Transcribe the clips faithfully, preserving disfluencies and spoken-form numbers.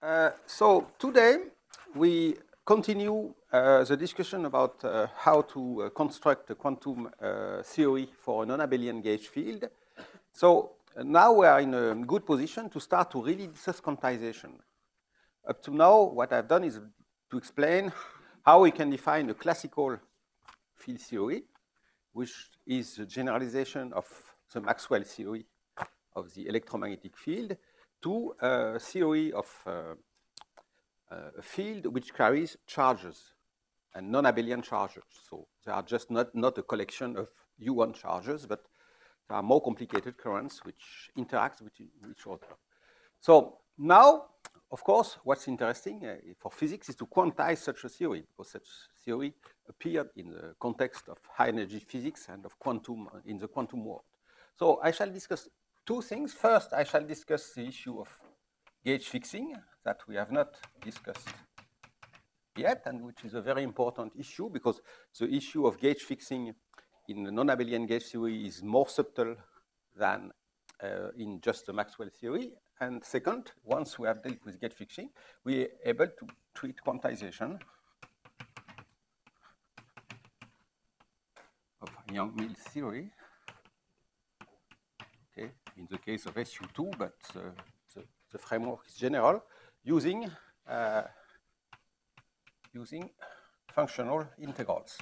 Uh, so today we continue uh, the discussion about uh, how to uh, construct a quantum uh, theory for a non-abelian gauge field. So uh, now we are in a good position to start to really discuss quantization. Up to now, what I've done is to explain how we can define a classical field theory, which is the generalization of the Maxwell theory of the electromagnetic field, to a theory of uh, a field which carries charges and non-abelian charges. So they are just not, not a collection of U one charges, but there are more complicated currents which interact with each other. So now, of course, what's interesting uh, for physics is to quantize such a theory, because such theory appeared in the context of high-energy physics and of quantum uh, in the quantum world. So I shall discuss two things. First, I shall discuss the issue of gauge fixing that we have not discussed yet, and which is a very important issue, because the issue of gauge fixing in the non-abelian gauge theory is more subtle than uh, in just the Maxwell theory. And second, once we have dealt with gauge fixing, we are able to treat quantization of Yang-Mills theory, okay, in the case of S U two, but uh, the, the framework is general, using uh, using functional integrals.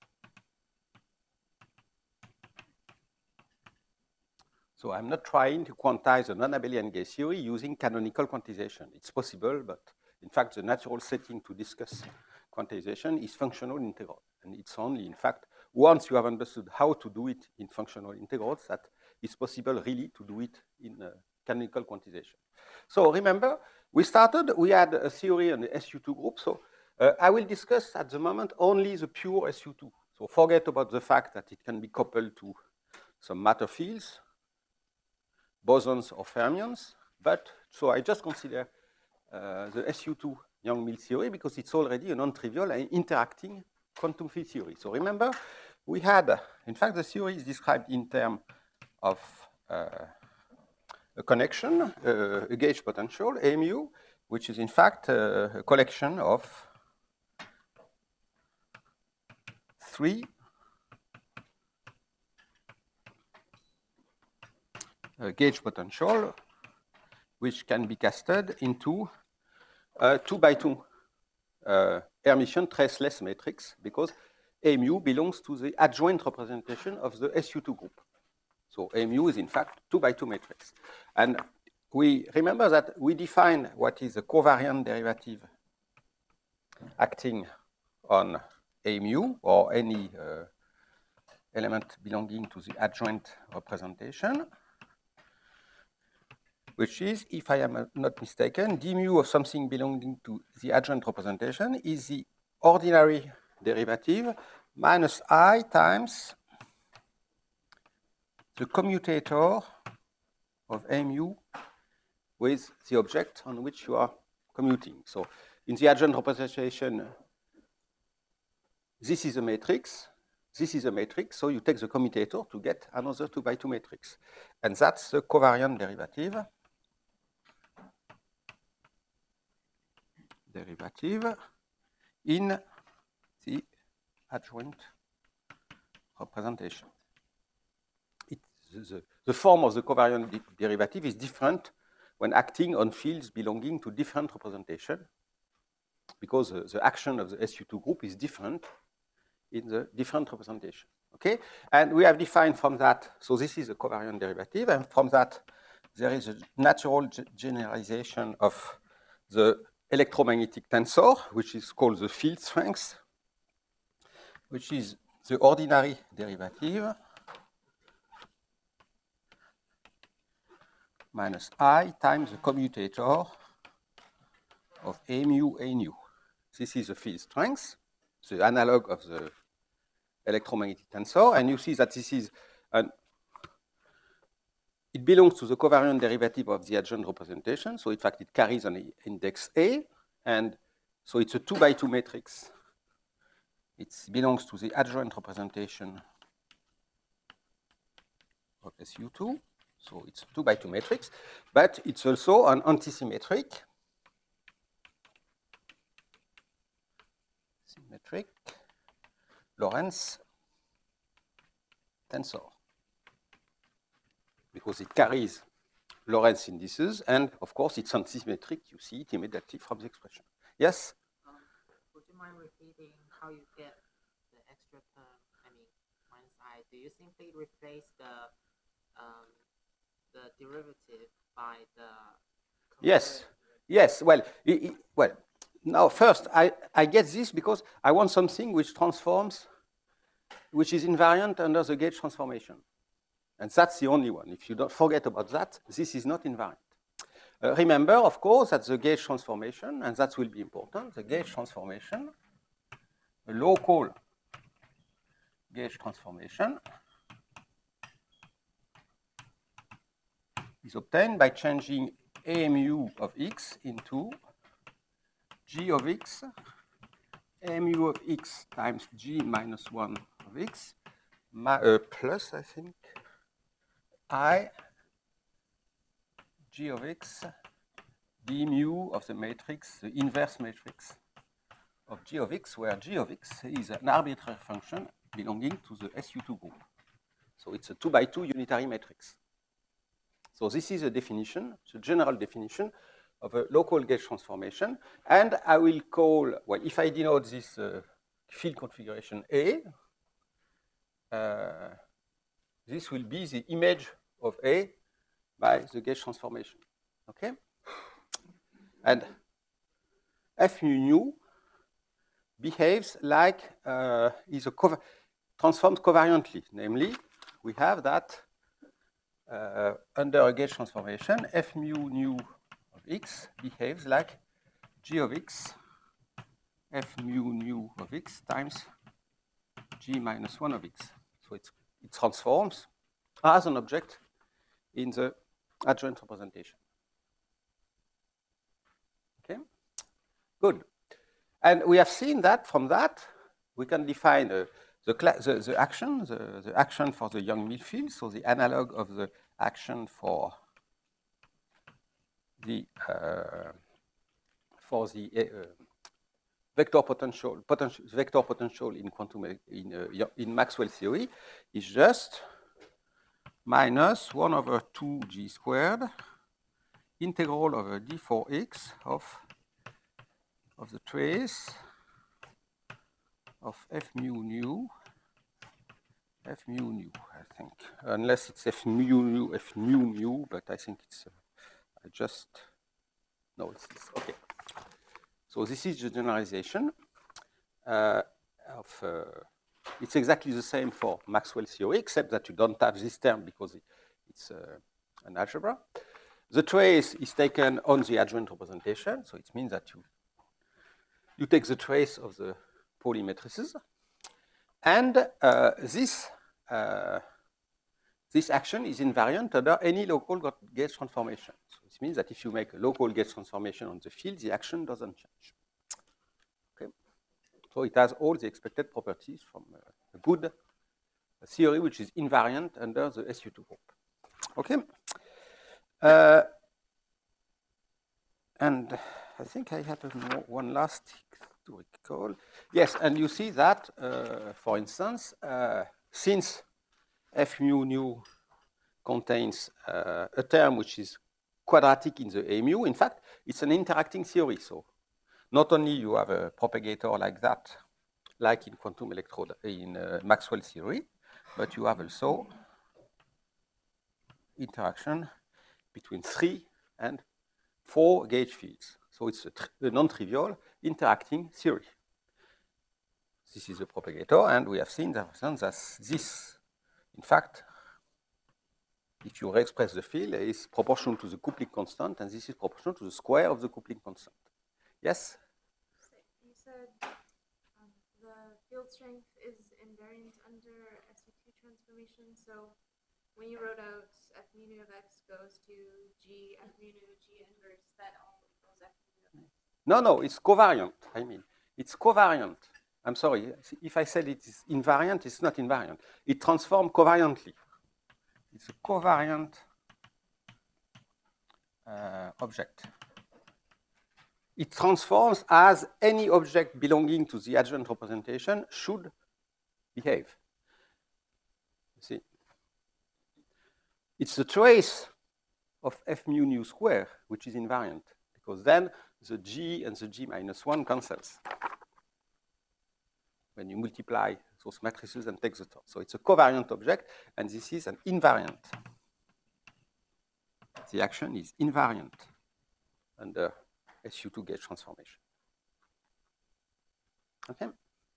So I'm not trying to quantize a non-abelian gauge theory using canonical quantization. It's possible, but in fact, the natural setting to discuss quantization is functional integral. And it's only, in fact, once you have understood how to do it in functional integrals, that it's possible really to do it in uh, canonical quantization. So remember, we started, we had a theory on the S U two group. So uh, I will discuss at the moment only the pure S U two. So forget about the fact that it can be coupled to some matter fields, bosons or fermions, but so I just consider uh, the S U two Yang-Mills theory because it's already a non-trivial and interacting quantum field theory. So remember, we had, uh, in fact, the theory is described in terms of uh, a connection, uh, a gauge potential, A mu, which is in fact uh, a collection of three uh, gauge potential, which can be casted into a two by two uh, Hermitian traceless matrix, because A mu belongs to the adjoint representation of the S U two group. So A mu is in fact two by two matrix. And we remember that we define what is a covariant derivative acting on A mu or any uh, element belonging to the adjoint representation, which is, if I am not mistaken, d mu of something belonging to the adjoint representation is the ordinary derivative minus I times the commutator of A mu with the object on which you are commuting. So in the adjoint representation, this is a matrix, this is a matrix, so you take the commutator to get another two by two matrix. And that's the covariant derivative. derivative in the adjoint representation. It, the, the form of the covariant de derivative is different when acting on fields belonging to different representation, because the, the action of the S U two group is different in the different representation. Okay? And we have defined from that, so this is a covariant derivative, and from that there is a natural generalization of the electromagnetic tensor, which is called the field strength, which is the ordinary derivative minus I times the commutator of A mu A nu. This is the field strength, the analog of the electromagnetic tensor, and you see that this is an it belongs to the covariant derivative of the adjoint representation. So in fact, it carries an index A. And so it's a two by two matrix. It belongs to the adjoint representation of S U two. So it's a two by two matrix. But it's also an antisymmetric symmetric Lorentz tensor, because it carries Lorentz indices, and of course it's unsymmetric. You see it immediately from the expression. Yes? Um, would you mind repeating how you get the extra term, I mean, minus I? Do you simply replace the um, the derivative by the... Yes, yes, well, it, it, well, now first, I, I get this because I want something which transforms, which is invariant under the gauge transformation. And that's the only one. If you don't forget about that, this is not invariant. Uh, remember, of course, that the gauge transformation, and that will be important, the gauge transformation, the local gauge transformation is obtained by changing A mu of x into g of x, A mu of x times g minus one of x, ma uh, plus, I think, I g of x d mu of the matrix, the inverse matrix of g of x, where g of x is an arbitrary function belonging to the S U two group. So it's a two by two unitary matrix. So this is a definition, it's a general definition of a local gauge transformation. And I will call, well, if I denote this uh, field configuration A, uh, this will be the image of A by the gauge transformation. Okay? And F mu nu behaves like uh, is a co transforms covariantly. Namely, we have that uh, under a gauge transformation, F mu nu of x behaves like g of x, F mu nu of x times g minus one of x. So it's, it transforms as an object in the adjoint representation. Okay, good. And we have seen that from that, we can define uh, the, the, the action, the, the action for the Yang-Mills field, so the analog of the action for the uh, for the uh, vector potential, potential vector potential in quantum in uh, in Maxwell theory is just minus one over two g squared integral over d four x of of the trace of F mu nu, F mu nu, I think, unless it's F mu nu, F nu mu, but I think it's, uh, I just, no, it's this, okay. So this is the generalization uh, of, uh, it's exactly the same for Maxwell theory, except that you don't have this term because it, it's uh, an algebra. The trace is taken on the adjoint representation, so it means that you, you take the trace of the Pauli matrices, and uh, this uh, this action is invariant under any local gauge transformation. So this means that if you make a local gauge transformation on the field, the action doesn't change. Okay, so it has all the expected properties from a good theory which is invariant under the S U two group. Okay, uh, and I think I had one last to recall. Yes, and you see that, uh, for instance, uh, since F mu nu contains uh, a term which is quadratic in the A mu, in fact, it's an interacting theory. So not only you have a propagator like that, like in quantum electrode, in uh, Maxwell theory, but you have also interaction between three and four gauge fields. So it's a, a non-trivial interacting theory. This is a propagator, and we have seen that this, in fact, if you re-express the field, is proportional to the coupling constant, and this is proportional to the square of the coupling constant. Yes? You said um, the field strength is invariant under S U two transformation, so when you wrote out F mu nu of x goes to G, F mu nu, G inverse, that all equals F mu nu of x. No, no, it's covariant, I mean. It's covariant. I'm sorry, if I said it is invariant, it's not invariant. It transforms covariantly. It's a covariant uh, object. it transforms as any object belonging to the adjoint representation should behave. You see? It's the trace of f mu nu square, which is invariant, because then the G and the G minus one cancels when you multiply those matrices and take the top. So it's a covariant object, and this is an invariant. The action is invariant under S U two gauge transformation. Okay?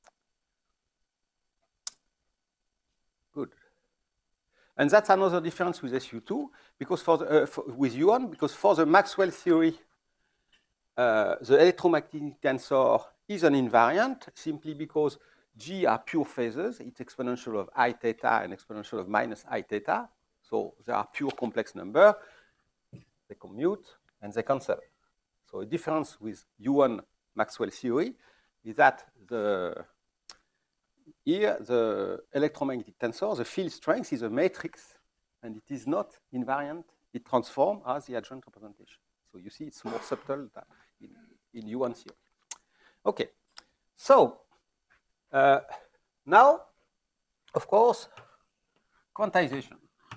Good. And that's another difference with S U two, because for, the, uh, for with U one, because for the Maxwell theory, uh, the electromagnetic tensor is an invariant simply because G are pure phasors. It's exponential of I theta and exponential of minus I theta. So they are pure complex number. They commute and they cancel. So a difference with U one Maxwell theory is that the here the electromagnetic tensor, the field strength, is a matrix, and it is not invariant. It transforms as the adjoint representation. So you see, it's more subtle than in, in U one theory. Okay, so uh, now, of course, quantization.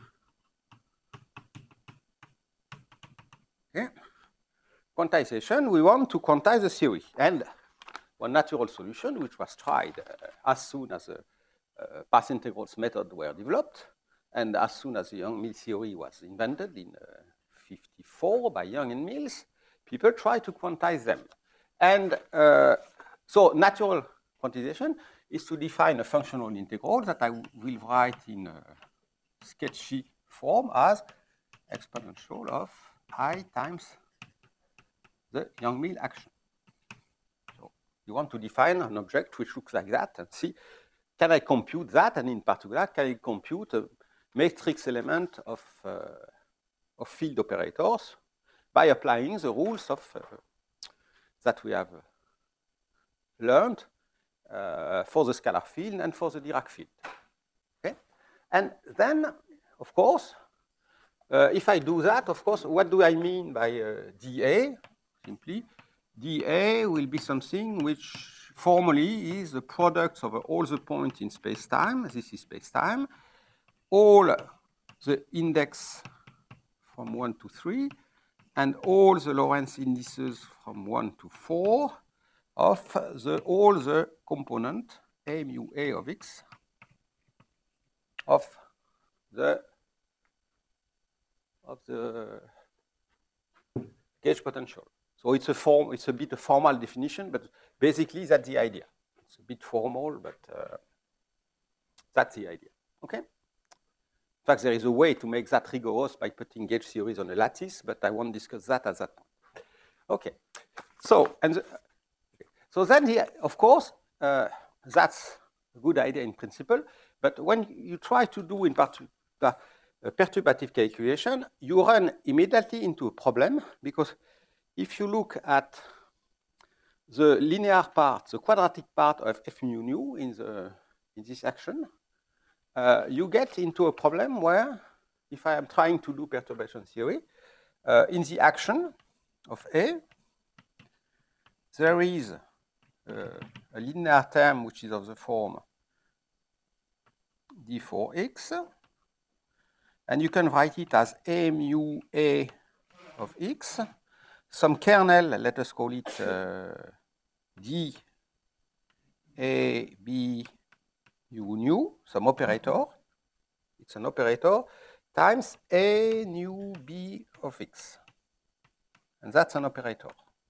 Okay. Quantization, we want to quantize the theory. And one natural solution, which was tried uh, as soon as the uh, path integrals method were developed, and as soon as the Young-Mills theory was invented in uh, fifty-four by Young and Mills, people tried to quantize them. And uh, so natural quantization is to define a functional integral that I will write in a sketchy form as exponential of I times the Young-Mills action. So you want to define an object which looks like that and see, can I compute that? And in particular, can I compute a matrix element of, uh, of field operators by applying the rules of, uh, that we have learned uh, for the scalar field and for the Dirac field. Okay? And then, of course, uh, if I do that, of course, what do I mean by uh, dA? Simply, dA will be something which formally is the product of all the points in space-time. This is space-time. All the index from one to three, and all the Lorentz indices from one to four of the, all the component A mu A of X of the of the gauge potential. So it's a form, it's a bit a formal definition, but basically that's the idea. It's a bit formal, but uh, that's the idea. Okay? In fact, there is a way to make that rigorous by putting gauge theories on a lattice, but I won't discuss that at that point. Okay. So, and the, so then, the, of course, uh, that's a good idea in principle, but when you try to do in particular a perturbative calculation, you run immediately into a problem, because if you look at the linear part, the quadratic part of f mu nu in, the, in this action, uh, you get into a problem where, if I am trying to do perturbation theory, uh, in the action of A, there is uh, a linear term which is of the form d four x, and you can write it as A mu A of x, some kernel, let us call it uh, d A B u nu, some operator, it's an operator, times A nu B of x. And that's an operator.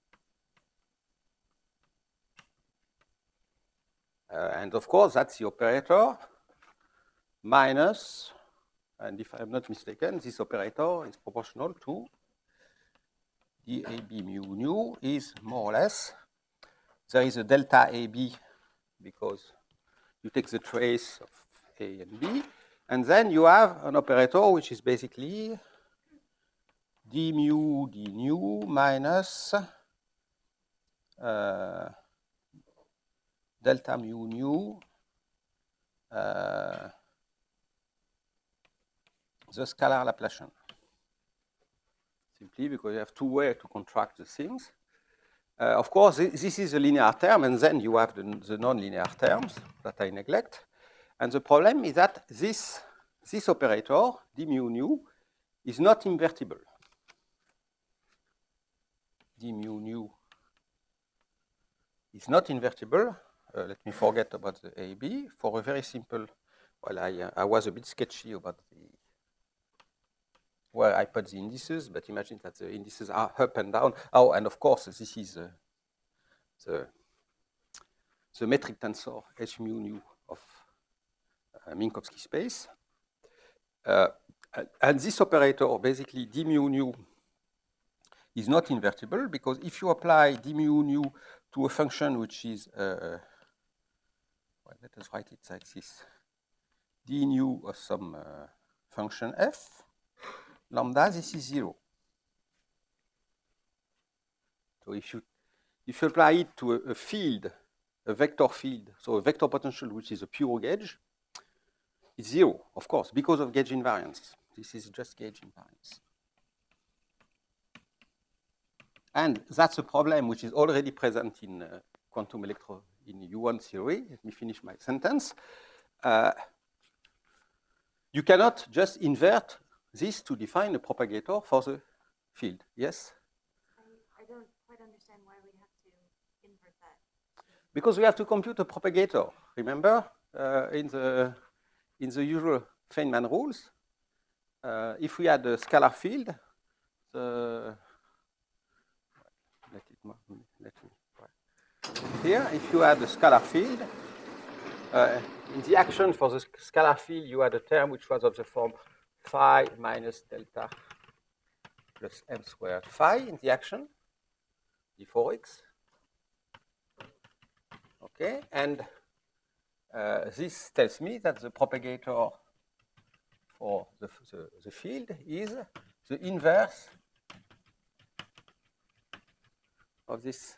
Uh, and of course, that's the operator minus, and if I'm not mistaken, this operator is proportional to d A B mu nu is more or less, there is a delta A B because you take the trace of A and B, and then you have an operator which is basically d mu d nu minus uh, delta mu nu uh, the scalar Laplacian. Simply because you have two ways to contract the things. Uh, of course, this is a linear term, and then you have the, the non-linear terms that I neglect. And the problem is that this, this operator, d mu nu, is not invertible. D mu nu is not invertible. Uh, let me forget about the A B for a very simple, well, I, uh, I was a bit sketchy about the, where I put the indices, but imagine that the indices are up and down. Oh, and of course, this is uh, the, the metric tensor H mu nu of uh, Minkowski space. Uh, and this operator, basically d mu nu, is not invertible because if you apply d mu nu to a function which is, uh, well, let us write it like this, d nu of some uh, function f, lambda, this is zero. So if you, if you apply it to a, a field, a vector field, so a vector potential which is a pure gauge, it's zero, of course, because of gauge invariance. This is just gauge invariance. And that's a problem which is already present in uh, quantum electro in U one theory. Let me finish my sentence. Uh, you cannot just invert this to define a propagator for the field. Yes? I, I don't quite understand why we have to invert that. Because we have to compute a propagator. Remember, uh, in the in the usual Feynman rules, uh, if we had a scalar field, the let it let me right. Here, if you had a scalar field, uh, in the action for the scalar field, you had a term which was of the form phi minus delta plus m squared phi in the action, d four x. Okay, and uh, this tells me that the propagator for the, the, the field is the inverse of this.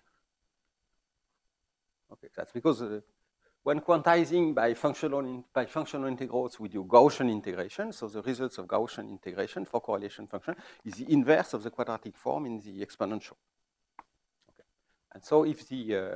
Okay, that's because uh, when quantizing by functional, in, by functional integrals, we do Gaussian integration. So the results of Gaussian integration for correlation function is the inverse of the quadratic form in the exponential. Okay. And so if the uh,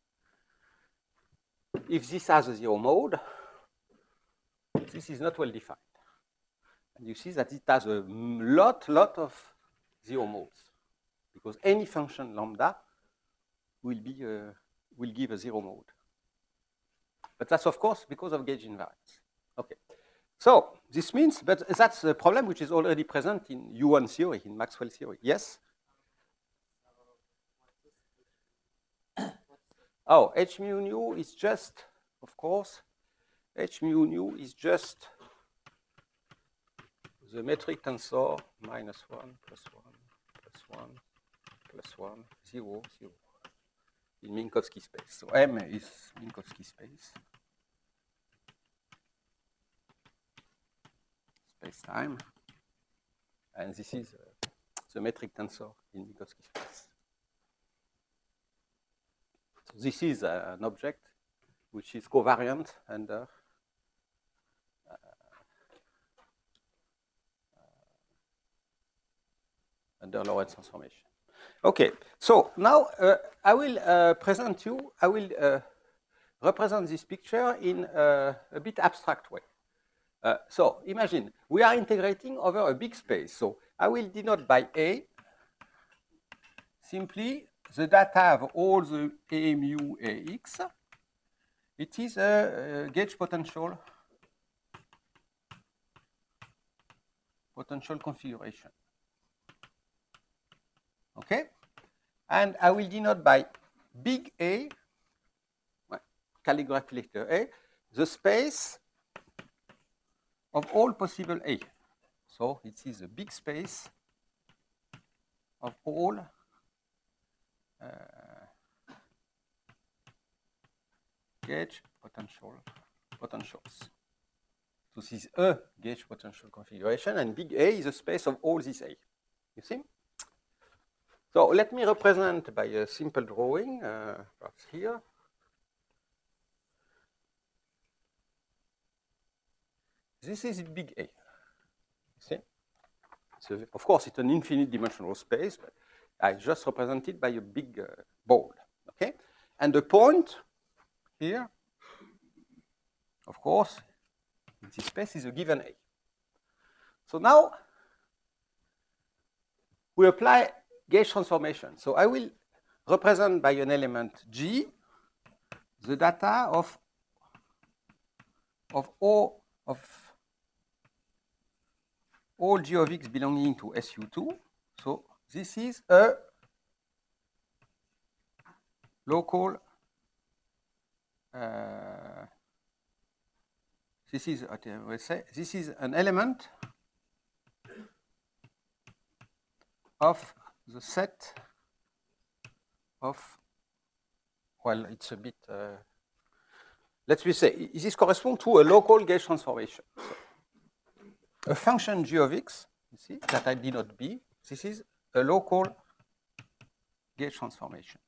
if this has a zero mode, this is not well defined. And you see that it has a lot, lot of zero modes because any function lambda will be uh, will give a zero mode. But that's, of course, because of gauge invariance. Okay. So this means, but that's a problem which is already present in U one theory, in Maxwell theory. Yes? Oh, H mu nu is just, of course, H mu nu is just the metric tensor minus one plus one plus one plus one, zero, zero in Minkowski space. So M is Minkowski space. Space-time. And this is uh, the metric tensor in Minkowski space. So this is uh, an object which is covariant under uh, under Lorentz transformation. Okay, so now uh, I will uh, present you, I will uh, represent this picture in uh, a bit abstract way. Uh, so imagine we are integrating over a big space. So I will denote by A simply the data of all the A mu A x. It is a, a gauge potential potential configuration. Okay? And I will denote by big A, well, calligraphy letter A, the space of all possible A. So it is a big space of all uh, gauge potential potentials. So this is a gauge potential configuration, and big A is a space of all these A. You see? So let me represent by a simple drawing, uh, perhaps here. This is big A. You see? So of course, it's an infinite dimensional space, but I just represented by a big uh, ball, okay? And the point here, of course, in this space is a given A. So now we apply gauge transformation. So I will represent by an element G the data of of all of all G of X belonging to S U two. So this is a local uh, this is what I will say this is an element of the set of, well, it's a bit uh, let's we say this corresponds to a local gauge transformation. So a function G of X, you see, that I denote B, this is a local gauge transformation.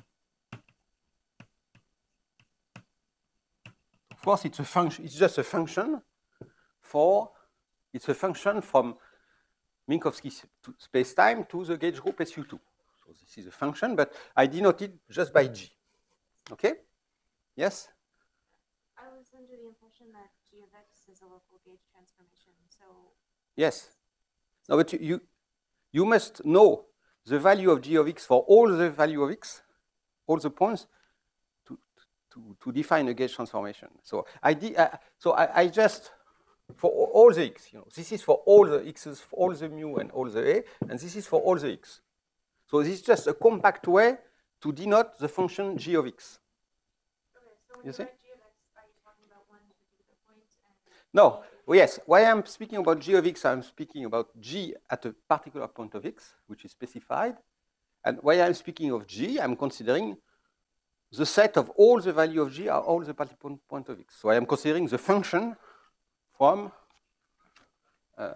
Of course, it's a function, it's just a function for, it's a function from Minkowski space-time to the gauge group S U two. So this is a function, but I denote it just by G. Okay? Yes? I was under the impression that G of X is a local gauge transformation, so... Yes. No, but you, you, you must know the value of G of X for all the value of X, all the points, to, to, to define a gauge transformation. So I, de uh, so I, I just, for all the X, you know, this is for all the X's, for all the mu and all the A, and this is for all the X. So this is just a compact way to denote the function G of X. Okay, so when You you see? write G of X, are you talking about one particular point? And No, well, yes, when I'm speaking about G of X, I'm speaking about G at a particular point of X, which is specified. And when I'm speaking of G, I'm considering the set of all the value of G are all the particular point of X. So I am considering the function from uh,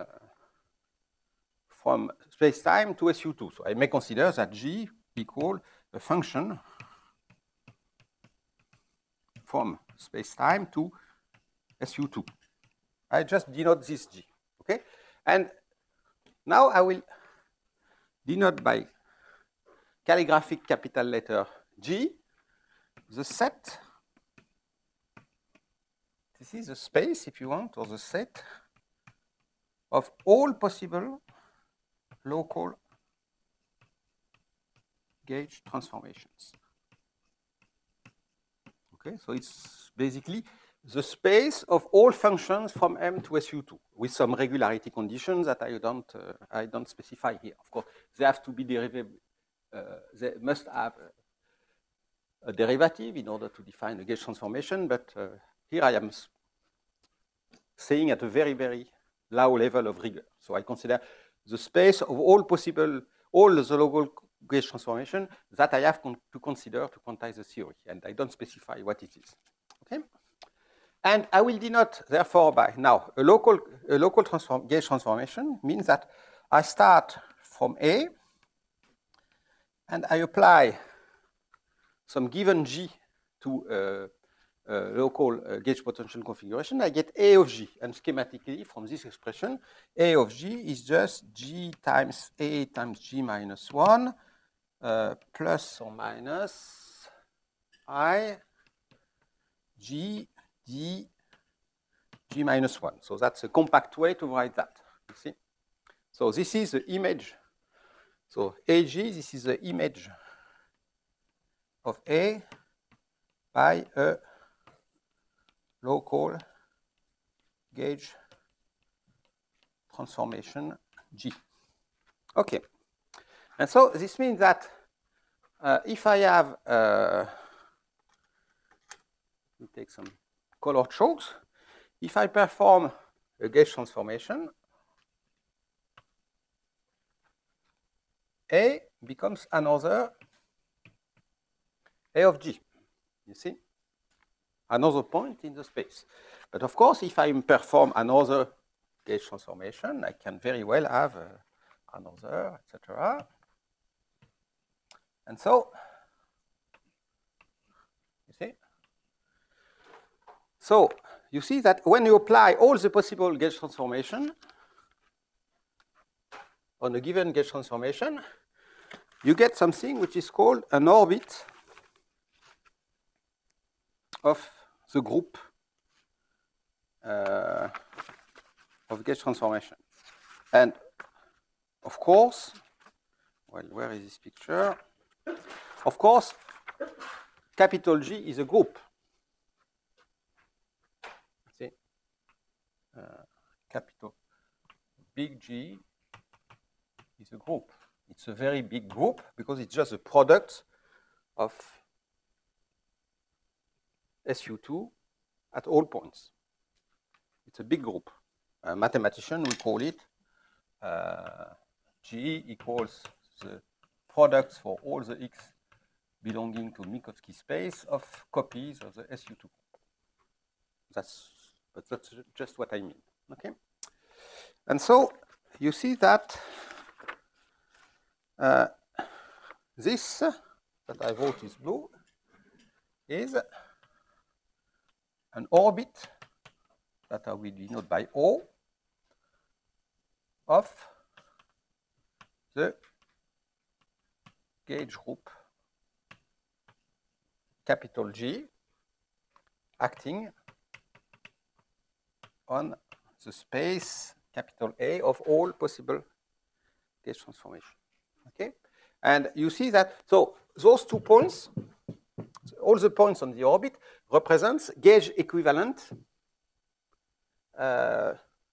from space-time to S U two. So I may consider that G equal a function from space-time to S U two. I just denote this G, okay? And now I will denote by calligraphic capital letter G the set. This is the space, if you want, or the set of all possible local gauge transformations. Okay, so it's basically the space of all functions from M to S U two with some regularity conditions that I don't, uh, I don't specify here. Of course, they have to be derivative. Uh, they must have a, a derivative in order to define a gauge transformation, but uh, here I am saying at a very, very low level of rigor. So I consider the space of all possible, all the local gauge transformation that I have con to consider to quantize the theory, and I don't specify what it is. Okay? And I will denote, therefore, by now a local, a local transform, gauge transformation means that I start from A and I apply some given G to uh, uh, local uh, gauge potential configuration. I get A of G, and schematically from this expression, A of G is just G times A times G minus one uh, plus or minus I G D G minus one. So that's a compact way to write that, you see. So this is the image. So A G, this is the image of A by a local gauge transformation G. Okay. And so this means that uh, if I have, uh, let me take some colored chalks. If I perform a gauge transformation, A becomes another A of G, you see? Another point in the space. But of course, if I perform another gauge transformation, I can very well have uh, another, et cetera. And so, you see? So, you see that when you apply all the possible gauge transformation on a given gauge transformation, you get something which is called an orbit of the group uh, of gauge transformation. And of course, well, where is this picture? Of course, capital G is a group. See, uh, capital big G is a group. It's a very big group because it's just a product of S U two at all points. It's a big group. A mathematician will call it uh, G equals the products for all the X belonging to Minkowski space of copies of the S U two. That's, but that's just what I mean, okay? And so you see that uh, this uh, that I wrote is blue is an orbit that I will denote by O of the gauge group capital G acting on the space capital A of all possible gauge transformation. Okay? And you see that, so those two points, all the points on the orbit represents gauge equivalent uh,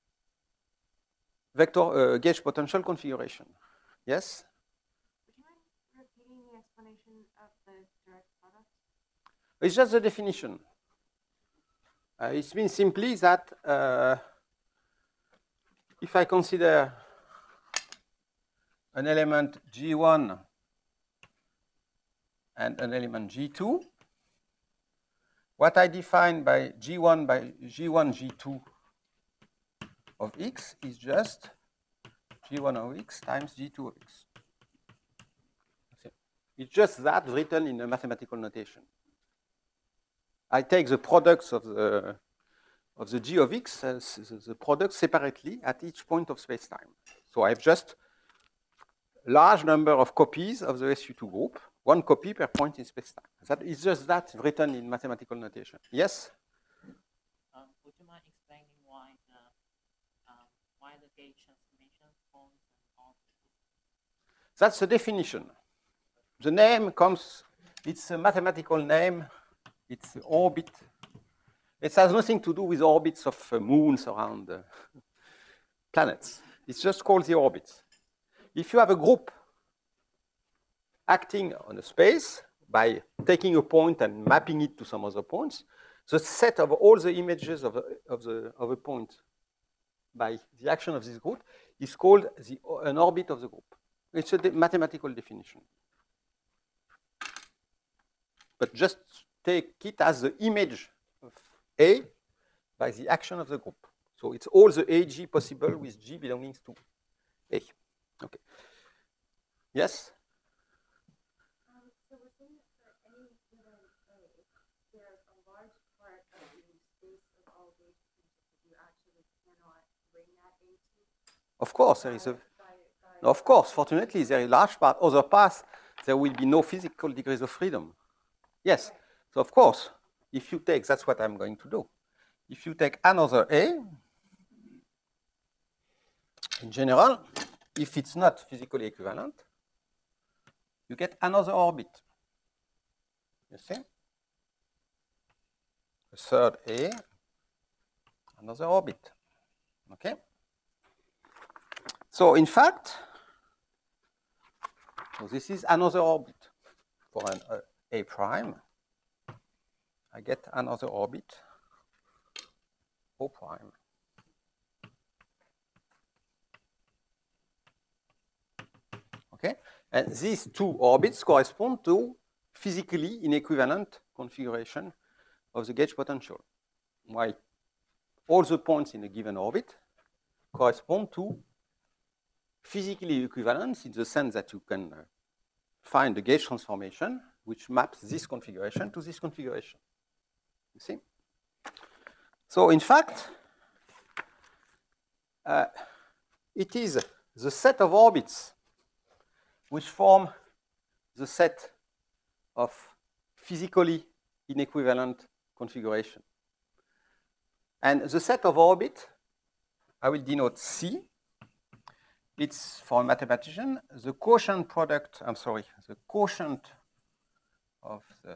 vector uh, gauge potential configuration. Yes? Would you mind repeating the explanation of the direct product? It's just the definition. Uh, it means simply that uh, if I consider an element G one and an element G two, what I define by G one by G one, G two of X is just G one of X times G two of X. It's just that written in a mathematical notation. I take the products of the of the G of X, uh, the products separately at each point of space-time. So I have just large number of copies of the S U two group, one copy per point in space-time. That is just that written in mathematical notation. Yes? Um, would you mind explaining why the um, why the gauge transformation points and all? That's the definition. The name comes, it's a mathematical name, it's orbit. It has nothing to do with orbits of uh, moons around uh, planets. It's just called the orbits. If you have a group acting on a space by taking a point and mapping it to some other points, the set of all the images of a, of the, of a point by the action of this group is called the, an orbit of the group. It's a de mathematical definition. But just take it as the image of A by the action of the group. So it's all the A G possible with G belonging to A. Okay. Yes? Um, so within for any given A, there's a large part of the space of all gauge potentials that you actually cannot bring that into. Of course, there is a. By, by No, of course, fortunately, there is a large part. Other paths, there will be no physical degrees of freedom. Yes. So, of course, if you take, that's what I'm going to do. If you take another A, in general, if it's not physically equivalent, you get another orbit. You see? A third A, another orbit. Okay? So, in fact, so this is another orbit for an uh, A prime. I get another orbit, O prime. Okay? And these two orbits correspond to physically inequivalent configuration of the gauge potential. Why? All the points in a given orbit correspond to physically equivalence in the sense that you can uh, find the gauge transformation which maps this configuration to this configuration. You see? So, in fact, uh, it is the set of orbits which form the set of physically inequivalent configuration. And the set of orbit, I will denote C. It's, for a mathematician, the quotient product, I'm sorry, the quotient of the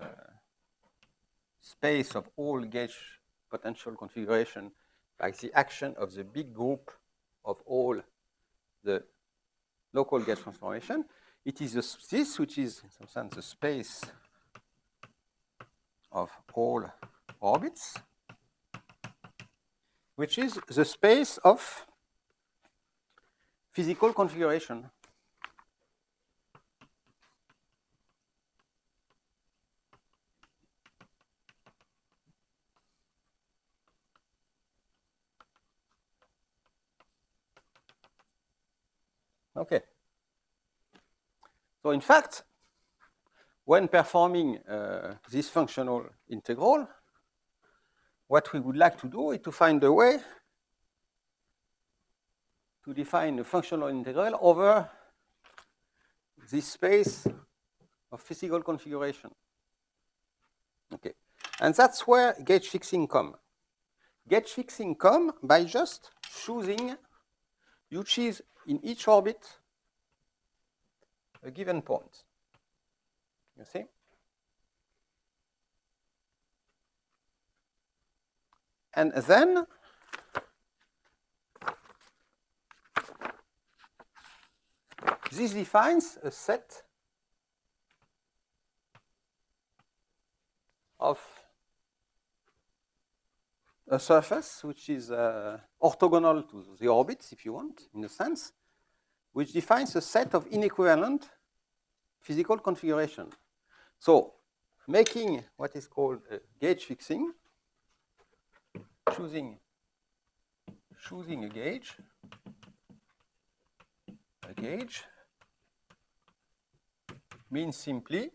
space of all gauge potential configuration by the action of the big group of all the local gauge transformation. It is this, this which is, in some sense, the space of all orbits, which is the space of physical configuration. Okay. So in fact, when performing uh, this functional integral, what we would like to do is to find a way to define a functional integral over this space of physical configuration. Okay. And that's where gauge fixing comes. Gauge fixing comes by just choosing, you choose in each orbit a given point. You see? And then this defines a set of a surface which is uh, orthogonal to the orbits, if you want, in a sense, which defines a set of inequivalent physical configuration. So making what is called uh, gauge fixing, choosing, choosing a gauge, a gauge means simply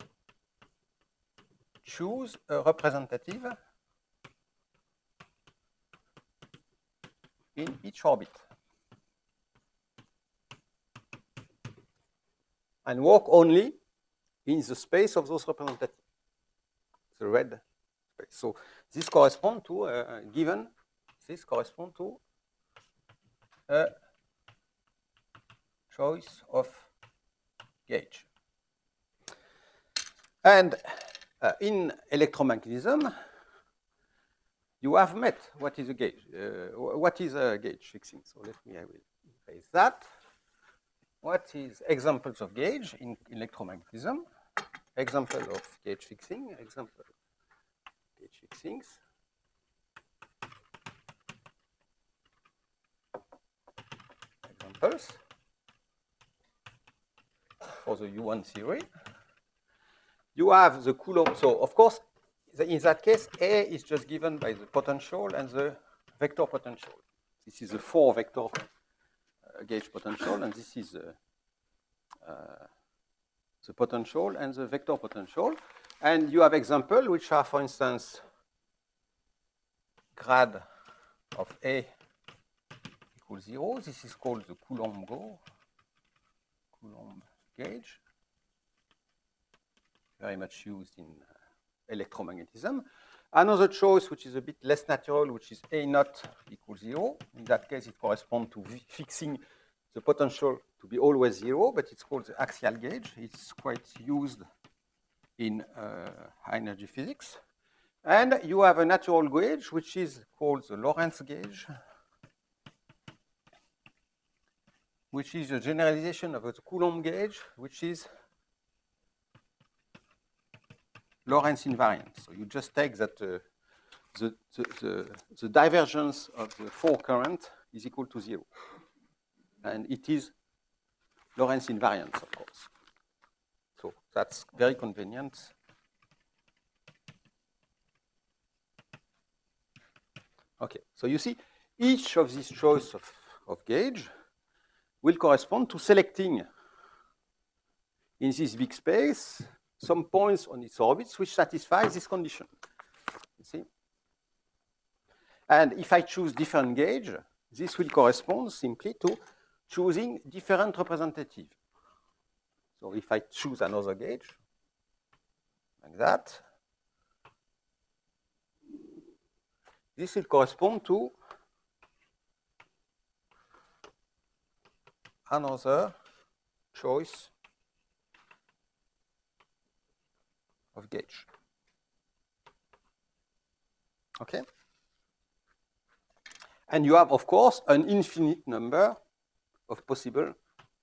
choose a representative in each orbit and work only in the space of those representatives, the red space. So this corresponds to a given, this corresponds to a choice of gauge. And uh, in electromagnetism, you have met what is a gauge. Uh, what is a gauge fixing? So let me, I will erase that. What is examples of gauge in electromagnetism? Example of gauge fixing, example of gauge fixings. Examples for the U one theory. You have the Coulomb, so of course, in that case, A is just given by the potential and the vector potential. This is a four vector uh, gauge potential, and this is uh, uh, the potential and the vector potential. And you have examples which are, for instance, grad of A equals zero. This is called the Coulomb go, Coulomb gauge, very much used in uh, electromagnetism. Another choice, which is a bit less natural, which is A naught equals zero. In that case, it corresponds to fixing the potential to be always zero, but it's called the axial gauge. It's quite used in uh, high energy physics. And you have a natural gauge, which is called the Lorentz gauge, which is a generalization of the Coulomb gauge, which is Lorentz invariant. So you just take that uh, the, the, the, the divergence of the four current is equal to zero. And it is Lorentz invariant, of course. So that's very convenient. Okay, so you see, each of these choices of, of gauge will correspond to selecting in this big space some points on its orbits which satisfy this condition. You see? And if I choose different gauge, this will correspond simply to choosing different representative. So if I choose another gauge, like that, this will correspond to another choice of gauge. Okay? And you have, of course, an infinite number of possible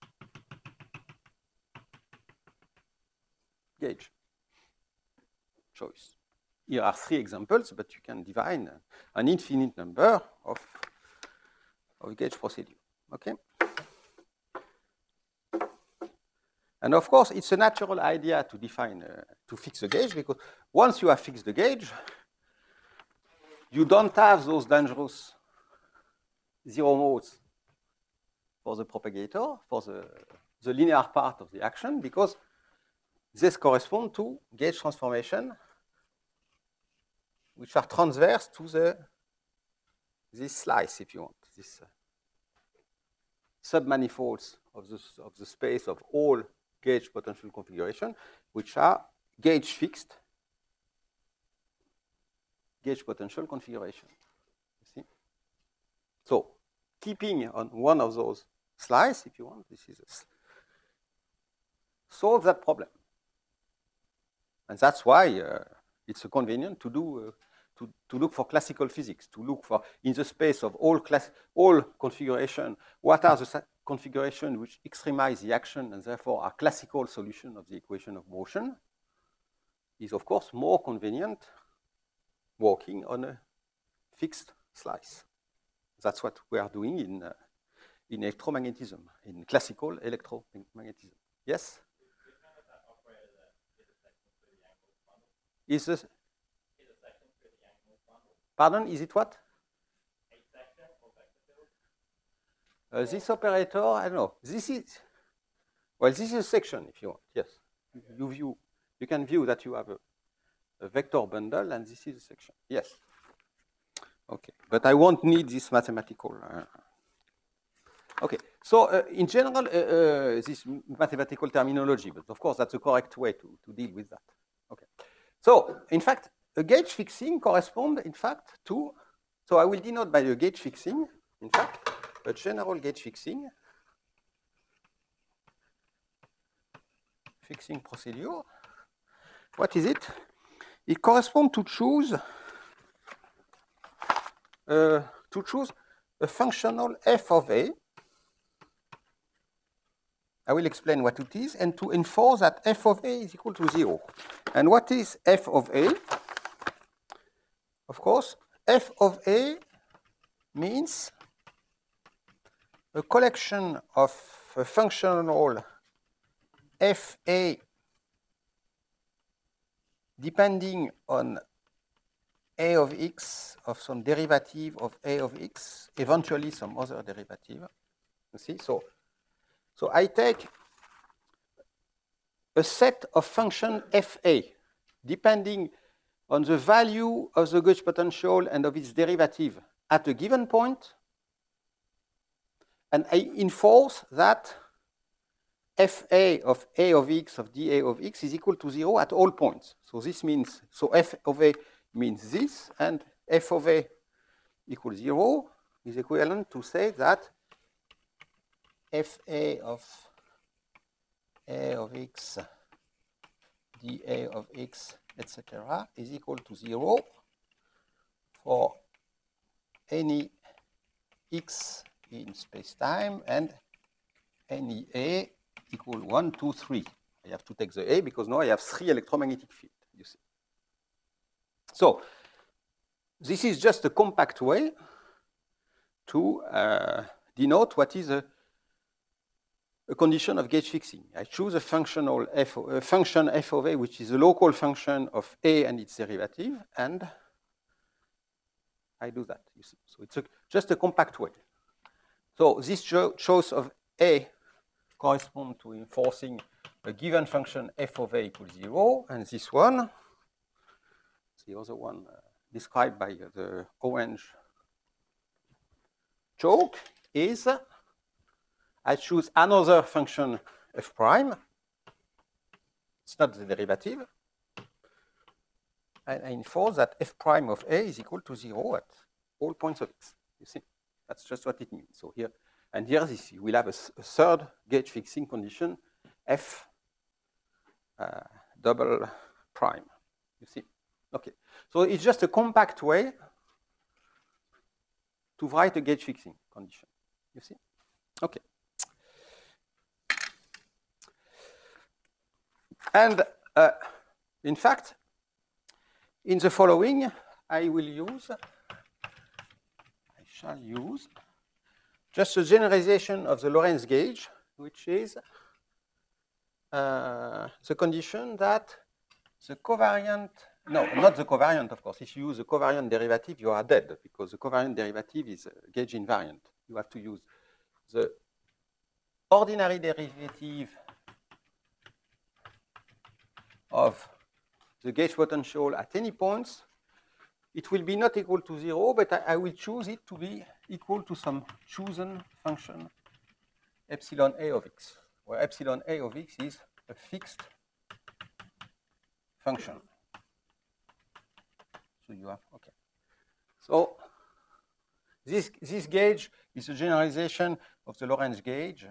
gauge choice. Here are three examples, but you can define an infinite number of, of gauge procedure. Okay? And of course, it's a natural idea to define, uh, to fix a gauge, because once you have fixed the gauge, you don't have those dangerous zero modes for the propagator, for the, the linear part of the action, because this corresponds to gauge transformation which are transverse to the this slice, if you want, this uh, submanifolds of the, of the space of all gauge potential configuration, which are gauge fixed gauge potential configuration. You see? So keeping on one of those slices, if you want, this is a solve that problem. And that's why uh, it's convenient to do uh, to, to look for classical physics, to look for in the space of all class all configuration, what are the configurations which extremize the action and therefore are classical solution of the equation of motion, is of course more convenient working on a fixed slice. That's what we are doing in uh, in electromagnetism, in classical electromagnetism. Yes? Is this, pardon, is it what? Uh, this operator, I don't know. This is, well, this is a section, if you want, yes. You view, you can view that you have a, a vector bundle, and this is a section, yes. Okay, but I won't need this mathematical. Uh, okay, so uh, in general, uh, uh, this mathematical terminology, but of course, that's the correct way to, to deal with that. Okay. So, in fact, a gauge fixing corresponds, in fact, to, so I will denote by a gauge fixing, in fact, a general gauge fixing, fixing procedure. What is it? It corresponds to choose, uh, to choose a functional f of a. I will explain what it is, and to enforce that f of a is equal to zero. And what is f of a? Of course, f of a means a collection of a functional fa depending on a of x of some derivative of a of x, eventually some other derivative. You see, so so I take a set of function fa depending on the value of the gauge potential and of its derivative at a given point, and I enforce that fa of a of x of dA of x is equal to zero at all points. So this means, so f of a means this, and f of a equals zero is equivalent to say that fa of a of x, dA of x, et cetera, is equal to zero for any x in space-time and any a equal one, two, three. I have to take the a because now I have three electromagnetic fields, you see. So this is just a compact way to uh, denote what is a, a condition of gauge fixing. I choose a functional f, a function f of a, which is a local function of a and its derivative, and I do that, you see. So it's a, just a compact way. So this cho choice of a corresponds to enforcing a given function f of a equals zero, and this one, the other one uh, described by uh, the orange chalk, is uh, I choose another function f prime, It's not the derivative. And I enforce that f prime of A is equal to zero at all points of x. You see, that's just what it means. So here, and here this, we'll have a, a third gauge fixing condition, f uh, double prime. You see, okay. So it's just a compact way to write a gauge fixing condition. You see, okay. And uh, in fact, in the following, I will use, I shall use just a generalization of the Lorentz gauge, which is uh, the condition that the covariant, no, not the covariant, of course. If you use the covariant derivative, you are dead, because the covariant derivative is gauge invariant. You have to use the ordinary derivative of the gauge potential at any points. It will be not equal to zero, but I, I will choose it to be equal to some chosen function epsilon a of x, where epsilon a of x is a fixed function. So you have, okay. So this, this gauge is a generalization of the Lorentz gauge,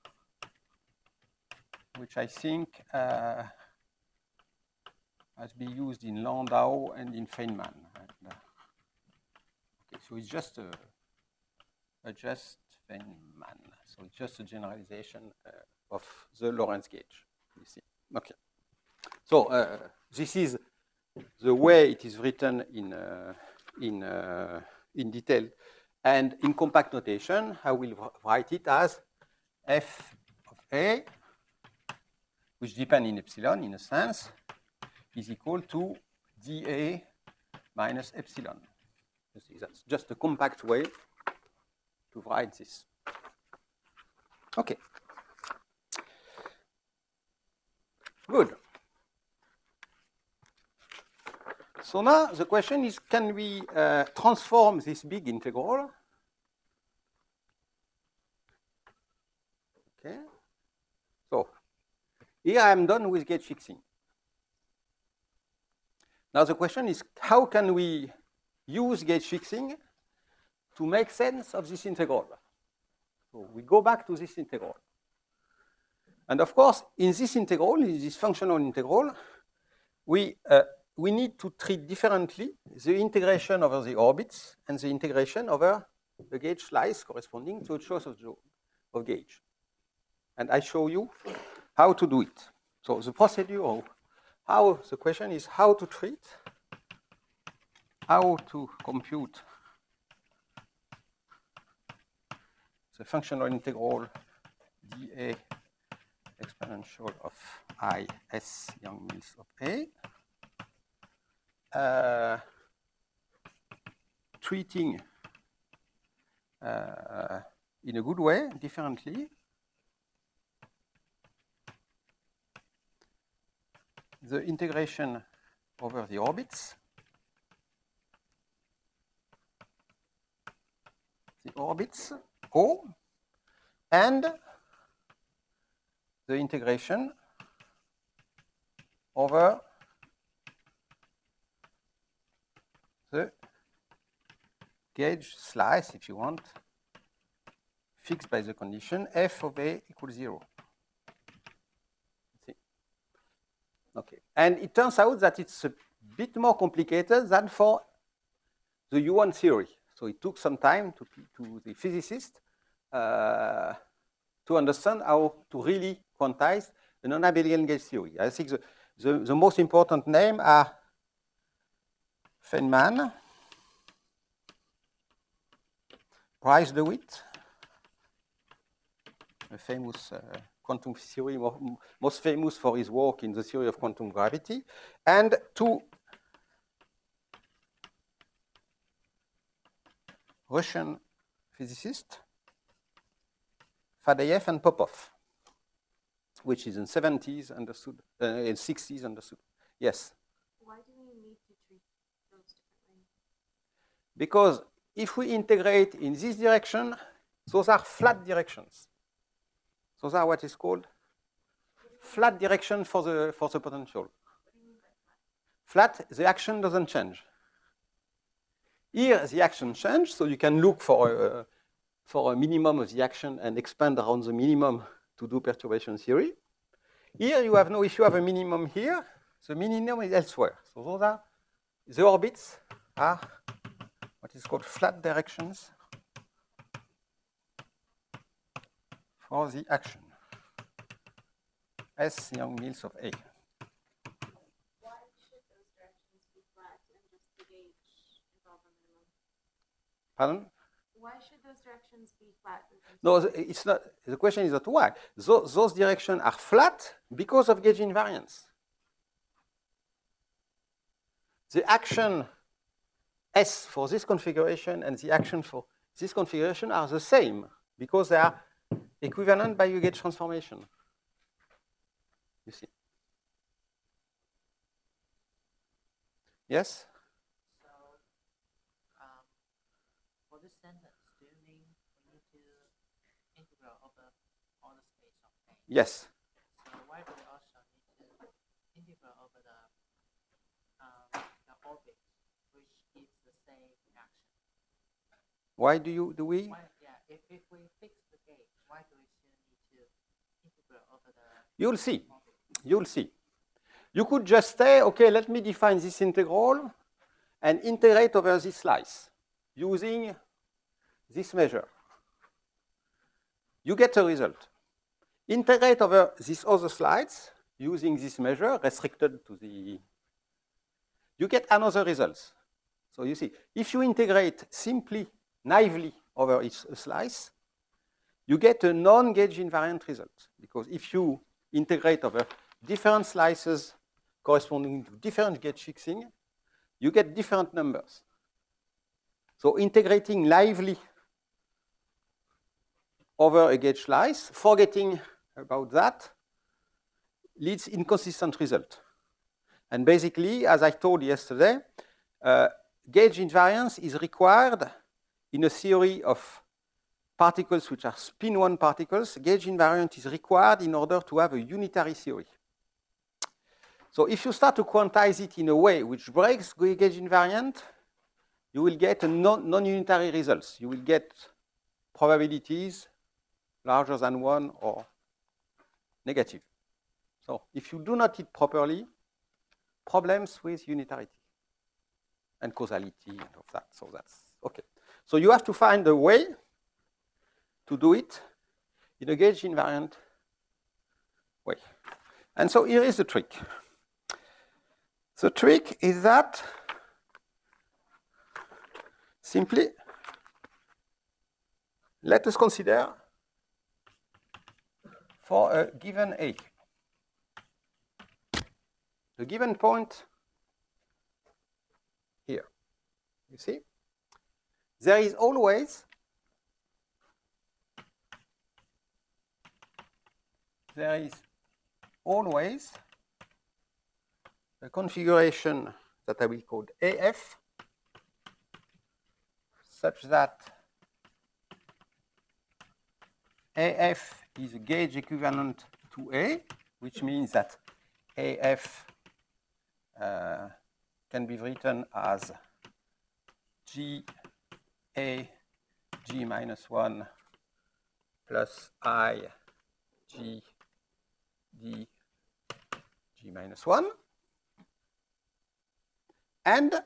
which I think uh, has been used in Landau and in Feynman. And, uh, okay, so it's just a, a just Feynman. So it's just a generalization uh, of the Lorentz gauge. You see, okay. So uh, this is the way it is written in uh, in uh, in detail, and in compact notation, I will write it as f of a, which depends in epsilon in a sense, is equal to dA minus epsilon. You see, that's just a compact way to write this. Okay. Good. So now the question is, can we uh, transform this big integral? Okay. So here I am done with gauge fixing. Now the question is, how can we use gauge fixing to make sense of this integral? So we go back to this integral. And of course, in this integral, in this functional integral, we, uh, we need to treat differently the integration over the orbits and the integration over the gauge slice corresponding to a choice of, of gauge. And I show you how to do it. So the procedure, how the question is how to treat, how to compute the functional integral dA exponential of I S Young-Mills of A, uh, treating uh, in a good way, differently, the integration over the orbits, the orbits O, and the integration over the gauge slice, if you want, fixed by the condition f of A equals zero. See? Okay. And it turns out that it's a bit more complicated than for the Yuan theory. So it took some time to, to the physicists uh, to understand how to really quantize the non-abelian gauge theory. I think the, the, the most important names are Feynman, Bryce-DeWitt, a famous uh, quantum theory, most famous for his work in the theory of quantum gravity, and two Russian physicists, Fadeev and Popov, which is in seventies understood, uh, in sixties understood. Yes? Why do we need to treat those differently? Because if we integrate in this direction, those are flat directions. Those are what is called flat direction for the, for the potential. Flat, the action doesn't change. Here, the action changes, so you can look for a, for a minimum of the action and expand around the minimum to do perturbation theory. Here, you have no issue of a minimum here. The minimum is elsewhere. So those are, the orbits are what is called flat directions for the action. S Young-Mills of A. Why should those directions be flat and just the gauge involve a minimum? Pardon? Why should those directions be flat? No, it's not. The question is not why. Those, those directions are flat because of gauge invariance. The action S for this configuration and the action for this configuration are the same because they are equivalent by gauge transformation. You see? Yes? So, um, for this sentence, do you mean we need to integral over all the space of A? Yes. So why do we also need to integral over the um, the orbit, which gives the same action? Why do you do we? Why, yeah, if, if we fix the gauge, why do we still need to integral over the You'll see. orbit? You'll see. You could just say, okay, let me define this integral and integrate over this slice using this measure. You get a result. Integrate over this other slice using this measure restricted to the, you get another result. So you see, if you integrate simply, naively over each slice, you get a non-gauge invariant result. Because if you integrate over different slices corresponding to different gauge fixing, you get different numbers. So integrating naively over a gauge slice, forgetting about that, leads inconsistent result. And basically, as I told yesterday, uh, gauge invariance is required in a theory of particles which are spin one particles. Gauge invariant is required in order to have a unitary theory. So if you start to quantize it in a way which breaks gauge invariant, you will get a non, non-unitary results. You will get probabilities larger than one or negative. So if you do not hit properly, problems with unitarity and causality and all that. So that's okay. So you have to find a way to do it in a gauge invariant way. And so here is the trick. The trick is that simply let us consider for a given A, the given point here. You see? There is always there is always a configuration that I will call A F such that A F is a gauge equivalent to A, which means that A F uh, can be written as G A G minus one plus I G D G minus one. And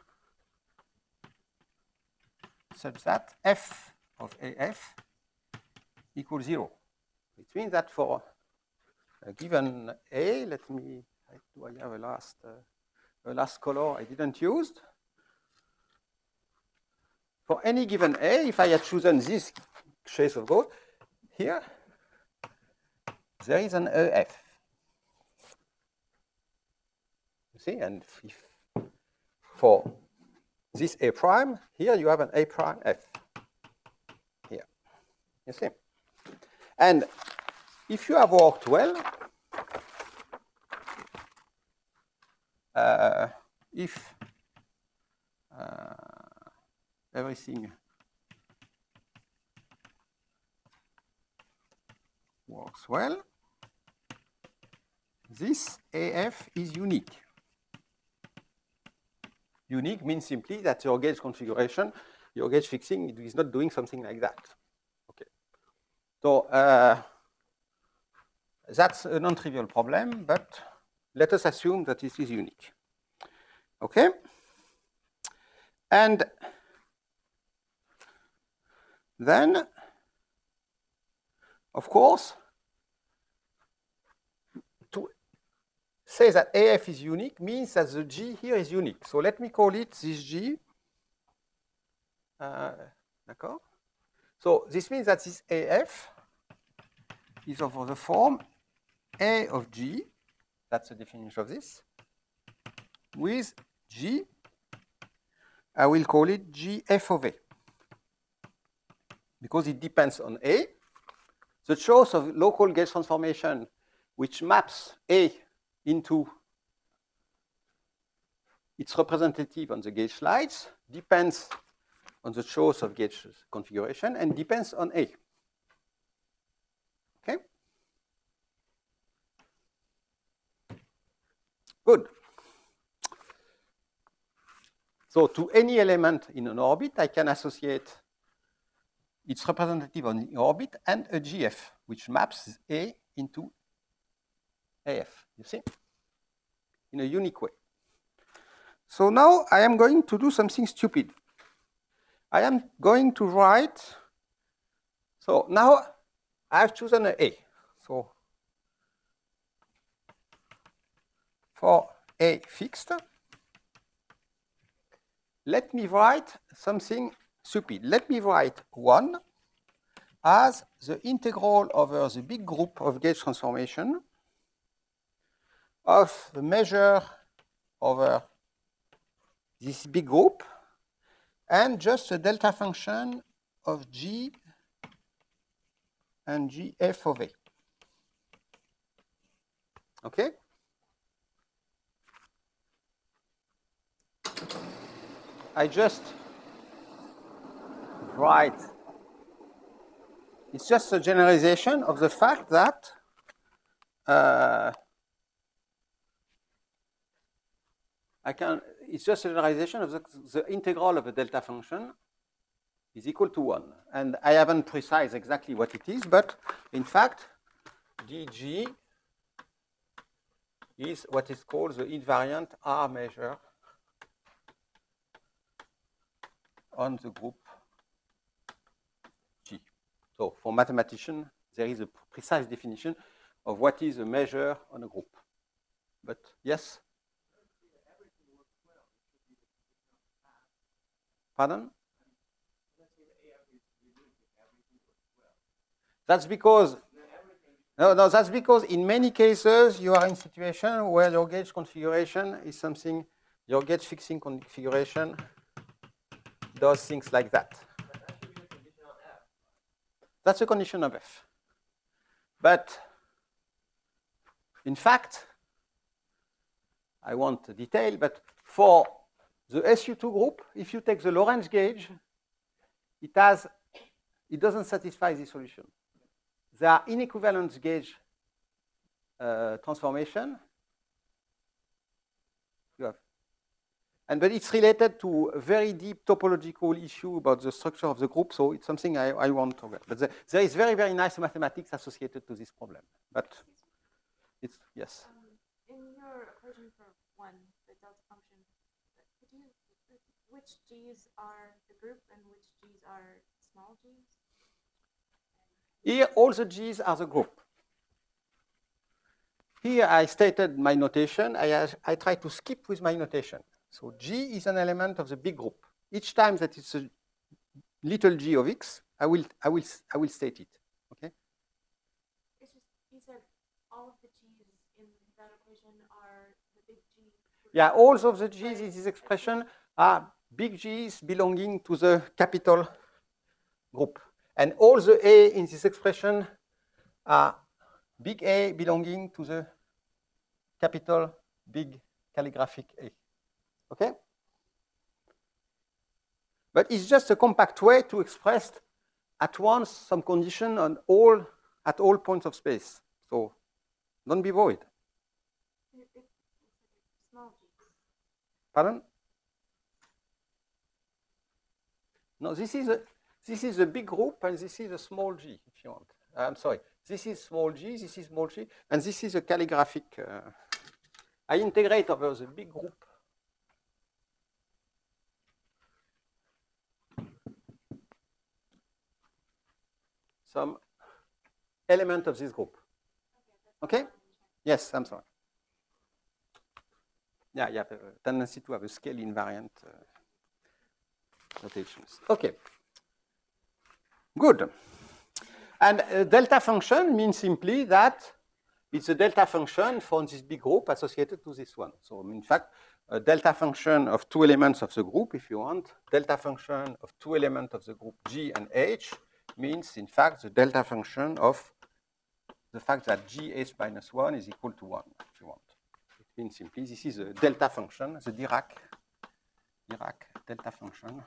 such that F of A F equals zero. It means that for a given A, let me, do I have a last, uh, a last color I didn't use? For any given A, if I had chosen this shade of gold, here, there is an A F. You see, and if for this A prime, here you have an A prime F. Here, you see. And if you have worked well, uh, if uh, everything works well, this A F is unique. Unique means simply that your gauge configuration, your gauge fixing is not doing something like that. Okay. So uh, that's a non-trivial problem, but let us assume that this is unique. Okay? And then, of course, to say that A F is unique means that the G here is unique. So let me call it this G. Uh, D'accord? So this means that this A F is of the form A of G, that's the definition of this, with G, I will call it G F of A, because it depends on A. The choice of local gauge transformation which maps A into its representative on the gauge slides depends on the choice of gauge configuration and depends on A. Okay? Good. So to any element in an orbit, I can associate its representative on the orbit and a G F, which maps A into A F, you see, in a unique way. So now I am going to do something stupid. I am going to write, so now I have chosen an A. So for A fixed, let me write something stupid. Let me write one as the integral over the big group of gauge transformation of the measure over this big group and just a delta function of G and G F of A. Okay? I just write, it's just a generalization of the fact that uh, I can, it's just a generalization of the, the integral of a delta function is equal to one. And I haven't precise exactly what it is, but in fact, dg is what is called the invariant R measure on the group G. So for mathematicians, there is a precise definition of what is a measure on a group. But yes? Pardon? That's because, no, no, that's because in many cases you are in a situation where your gauge configuration is something, your gauge fixing configuration does things like that. That's a condition of F. But in fact, I want detail, but for the S U two group, if you take the Lorentz gauge, it has, it doesn't satisfy this solution. There are inequivalent gauge uh, transformation. You have, and but it's related to a very deep topological issue about the structure of the group. So it's something I, I want to get. But the, there is very very nice mathematics associated to this problem. But it's yes. Um, in your equation for one, the delta function, could you, which G's are the group and which G's are small G's? Here, all the G's are the group. Here, I stated my notation. I, I try to skip with my notation. So G is an element of the big group. Each time that it's a little g of x, I will, I will, I will state it. Okay? It's just, you said all of the G's in that equation are the big G. Yeah, all of the G's in this expression are big G's belonging to the capital group. And all the A in this expression are big A belonging to the capital big calligraphic A. Okay? But it's just a compact way to express at once some condition on all, at all points of space. So don't be worried. Pardon? No, this is a this is a big group, and this is a small g, if you want. I'm sorry. This is small g, this is small g, and this is a calligraphic. Uh, I integrate over the big group. Some element of this group. Okay? Yes, I'm sorry. Yeah, you have a tendency to have a scale invariant uh, notations. Okay. Good. And uh, delta function means simply that it's a delta function from this big group associated to this one. So in fact, a delta function of two elements of the group, if you want, delta function of two elements of the group G and H means, in fact, the delta function of the fact that G H minus one is equal to one, if you want. It means simply this is a delta function, the Dirac, Dirac delta function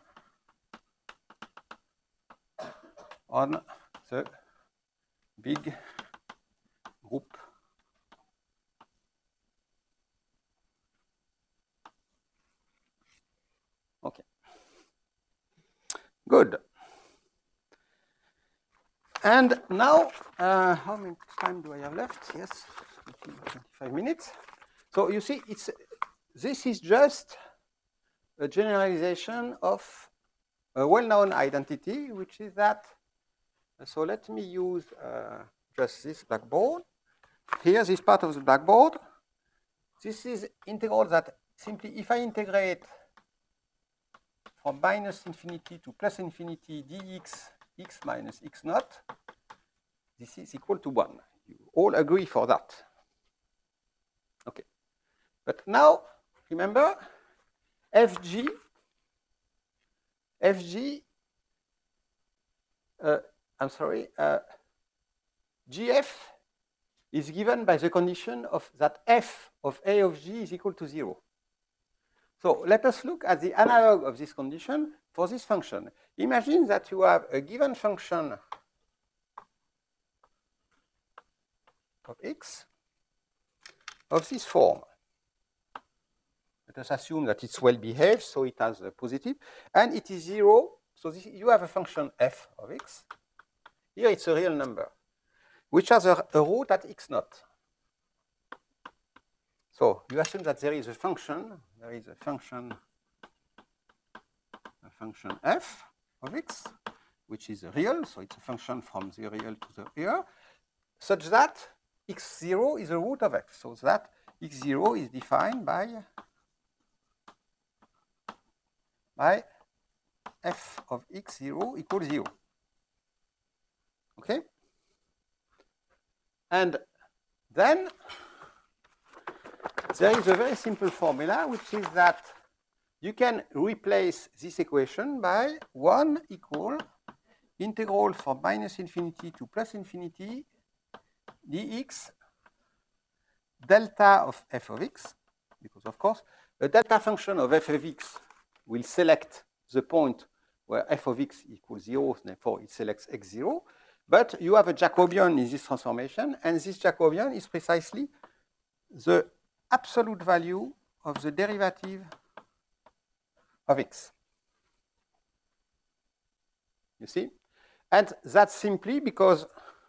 on the big group. Okay. Good. And now, uh, how much time do I have left? Yes, twenty-five minutes. So you see, it's this is just a generalization of a well-known identity, which is that. So let me use uh, just this blackboard. Here, this part of the blackboard. This is integral that simply, if I integrate from minus infinity to plus infinity dx x minus x naught, this is equal to one. You all agree for that. Okay. But now, remember, Fg, Fg, uh, I'm sorry, uh, G F is given by the condition of that f of a of g is equal to zero. So let us look at the analog of this condition for this function. Imagine that you have a given function of x of this form. Let us assume that it's well behaved, so it has a positive, and it is zero. So this, you have a function f of x. Here it's a real number, which has a, a root at x naught. So you assume that there is a function, there is a function, a function f of x, which is real, so it's a function from the real to the real, such that x zero is a root of f, so that x zero is defined by, by f of x zero equals zero. Okay? And then there is a very simple formula, which is that you can replace this equation by one equal integral from minus infinity to plus infinity dx delta of f of x, because of course a delta function of f of x will select the point where f of x equals zero, therefore it selects x zero. But you have a Jacobian in this transformation, and this Jacobian is precisely the absolute value of the derivative of x. You see? And that's simply because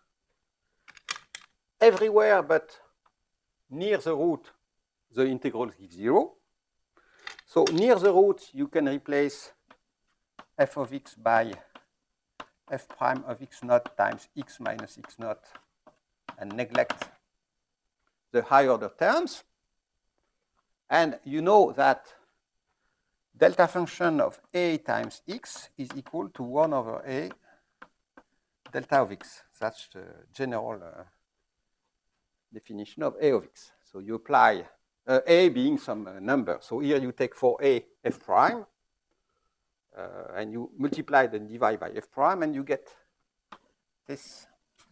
everywhere but near the root, the integral is zero. So near the root, you can replace f of x by f prime of x naught times x minus x naught and neglect the higher order terms. And you know that delta function of a times x is equal to one over a delta of x. That's the general uh, definition of a of x. So you apply uh, a being some uh, number. So here you take for a f prime, uh, and you multiply and divide by f prime, and you get this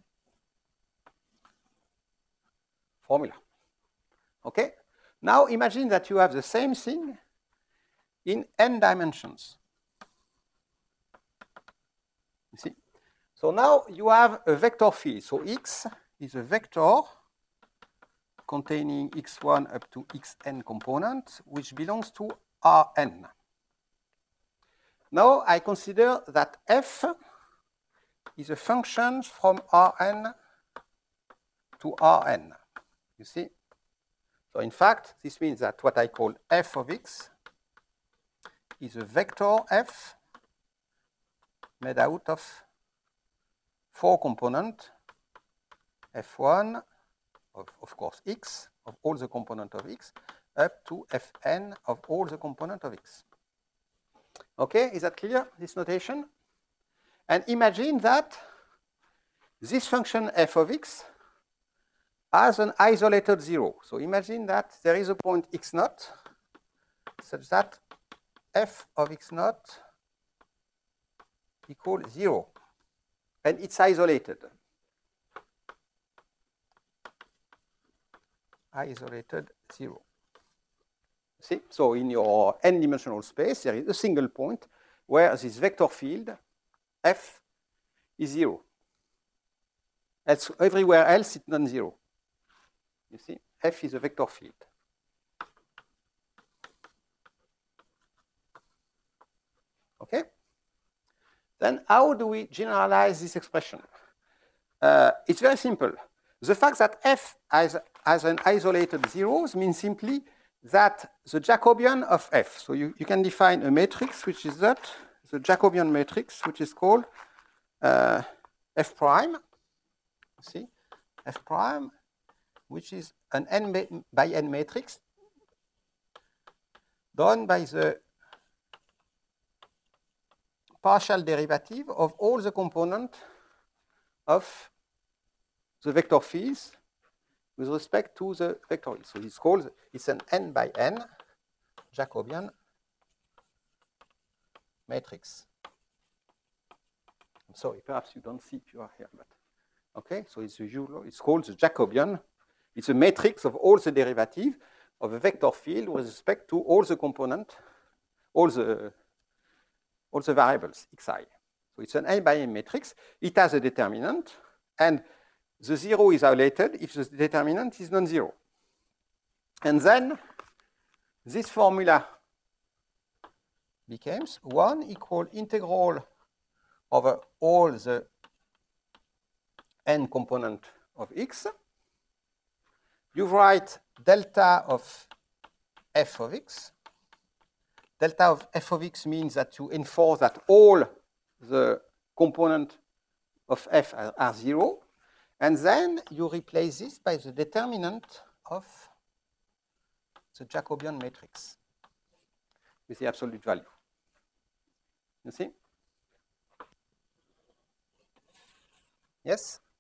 formula. Okay? Now imagine that you have the same thing in n dimensions. You see? So now you have a vector field. So x is a vector containing x one up to xn components, which belongs to Rn. Now I consider that f is a function from Rn to Rn. You see? So in fact, this means that what I call f of x is a vector f made out of four components, f one of, of course, x, of all the components of x, up to fn of all the components of x. Okay, is that clear, this notation? And imagine that this function f of x has an isolated zero. So imagine that there is a point x naught such that f of x naught equals zero. And it's isolated. Isolated zero. See? So in your n-dimensional space, there is a single point where this vector field f is zero. Else, everywhere else, it's non-zero. You see? F is a vector field. Okay? Then how do we generalize this expression? Uh, it's very simple. The fact that f has, has an isolated zeros means simply that the Jacobian of f. So you, you can define a matrix, which is that, the Jacobian matrix, which is called uh, f prime. See? F prime, which is an n by n matrix done by the partial derivative of all the components of the vector fields with respect to the vector. So it's called, it's an n by n Jacobian matrix. I'm sorry, perhaps you don't see if you are here, but okay, so it's usual, it's called the Jacobian. It's a matrix of all the derivative of a vector field with respect to all the components, all the all the variables xi. So it's an n by n matrix. It has a determinant, and the zero is isolated if the determinant is non-zero. And then this formula becomes one equal integral over all the n component of x. You write delta of f of x. Delta of f of x means that you enforce that all the components of f are, are zero. And then you replace this by the determinant of the Jacobian matrix with the absolute value. You see? Yes?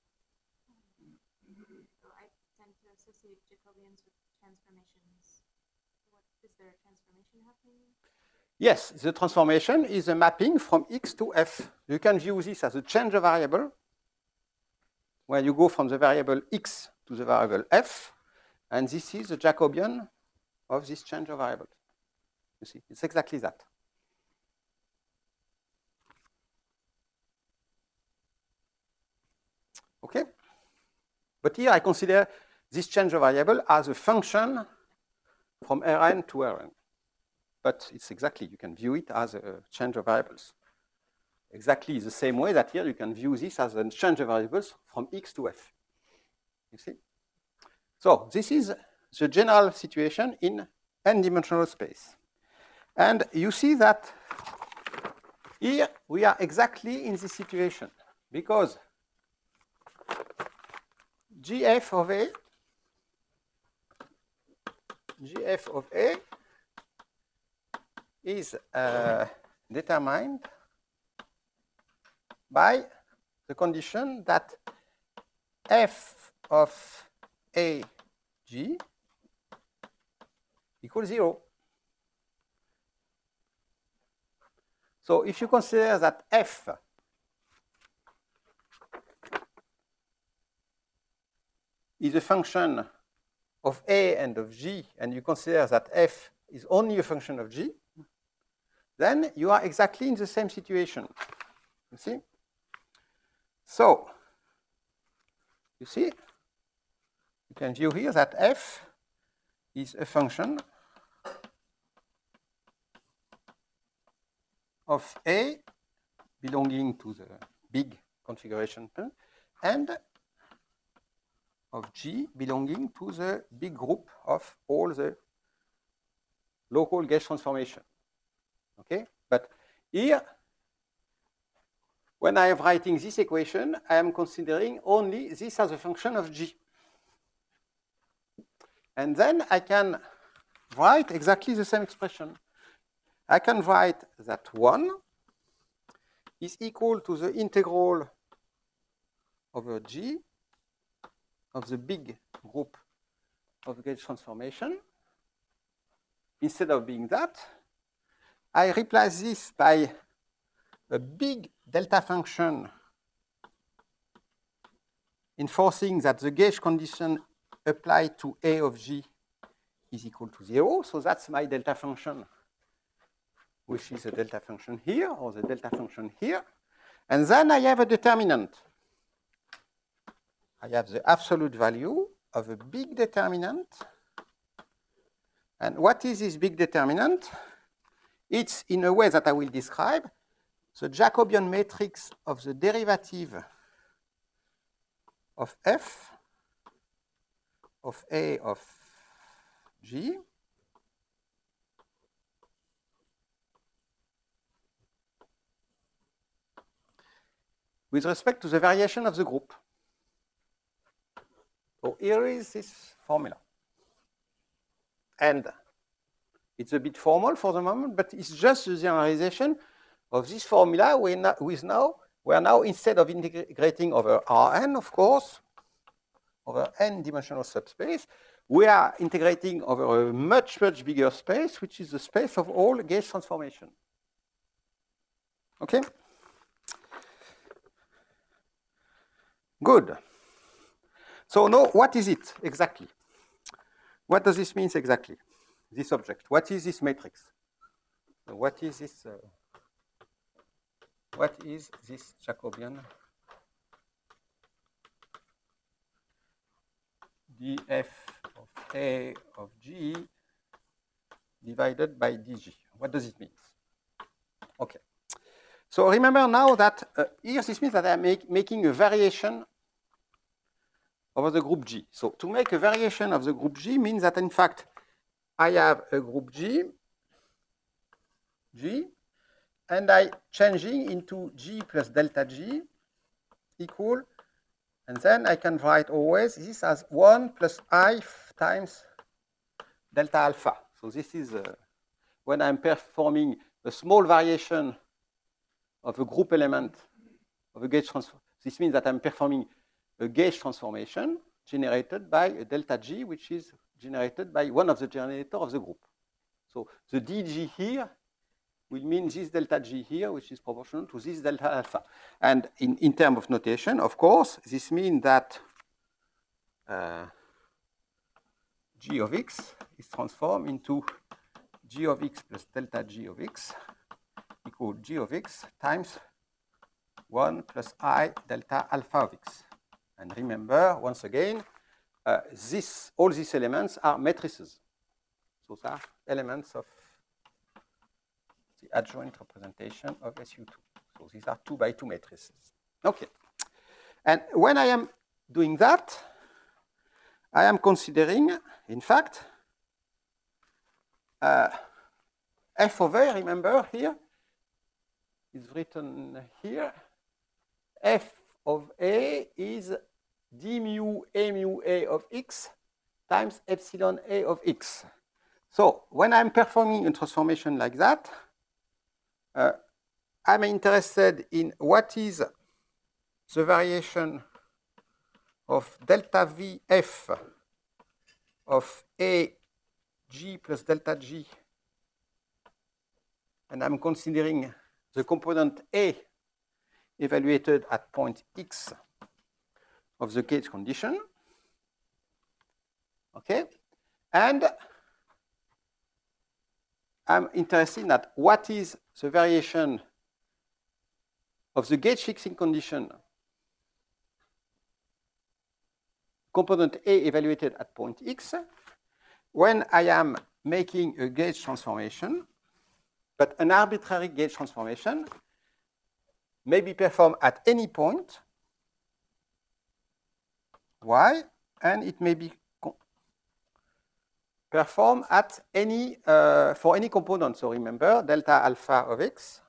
So I tend to associate Jacobians with transformations. What is there a transformation happening? Yes, the transformation is a mapping from x to f. You can view this as a change of variable, where you go from the variable x to the variable f, and this is the Jacobian of this change of variable. You see, it's exactly that. Okay? But here I consider this change of variable as a function from Rn to Rn. But it's exactly, you can view it as a change of variables. Exactly the same way that here you can view this as a change of variables from x to f. You see? So this is the general situation in n-dimensional space. And you see that here we are exactly in this situation because gf of a, gf of a is uh, determined by the condition that f of a g equals zero. So if you consider that f is a function of a and of g, and you consider that f is only a function of g, then you are exactly in the same situation. You see? So, you see, you can view here that f is a function of A belonging to the big configuration term and of G belonging to the big group of all the local gauge transformation. Okay, but here, when I am writing this equation, I am considering only this as a function of G. And then I can write exactly the same expression. I can write that one is equal to the integral over G of the big group of gauge transformation. Instead of being that, I replace this by a big delta function enforcing that the gauge condition applied to A of G is equal to zero. So that's my delta function, which is a delta function here, or the delta function here. And then I have a determinant. I have the absolute value of a big determinant. And what is this big determinant? It's, in a way that I will describe, the Jacobian matrix of the derivative of f of A of G with respect to the variation of the group. So here is this formula. And it's a bit formal for the moment, but it's just the generalization of this formula with now, where now instead of integrating over Rn, of course, over n-dimensional subspace, we are integrating over a much, much bigger space, which is the space of all gauge transformation. Okay? Good. So now, what is it exactly? What does this mean exactly, this object? What is this matrix? So what is this, uh, what is this Jacobian df of A of G divided by dg? What does it mean? Okay. So remember now that uh, here this means that I am make, making a variation over the group G. So to make a variation of the group G means that in fact I have a group G, G, and I changing into G plus delta G equal, and then I can write always this as one plus I times delta alpha. So this is uh, when I'm performing a small variation of a group element of a gauge transform. This means that I'm performing a gauge transformation generated by a delta G, which is generated by one of the generators of the group. So the dg here will mean this delta G here, which is proportional to this delta alpha. And in, in terms of notation, of course, this means that uh, G of x is transformed into G of x plus delta G of x equal G of x times one plus I delta alpha of x. And remember, once again, uh, this, all these elements are matrices. So they are elements of the adjoint representation of S U two. So these are two by two matrices. Okay. And when I am doing that, I am considering, in fact, uh, f of A, remember here, is written here. F of A is d mu a mu A of x times epsilon A of x. So when I'm performing a transformation like that, uh, I'm interested in what is the variation of delta V f of A G plus delta G, and I'm considering the component A evaluated at point x of the gauge condition. Okay, and I'm interested in that what is the variation of the gauge fixing condition component A evaluated at point x when I am making a gauge transformation but an arbitrary gauge transformation may be performed at any point y, and it may be performed at any uh, for any component. So remember, delta alpha of x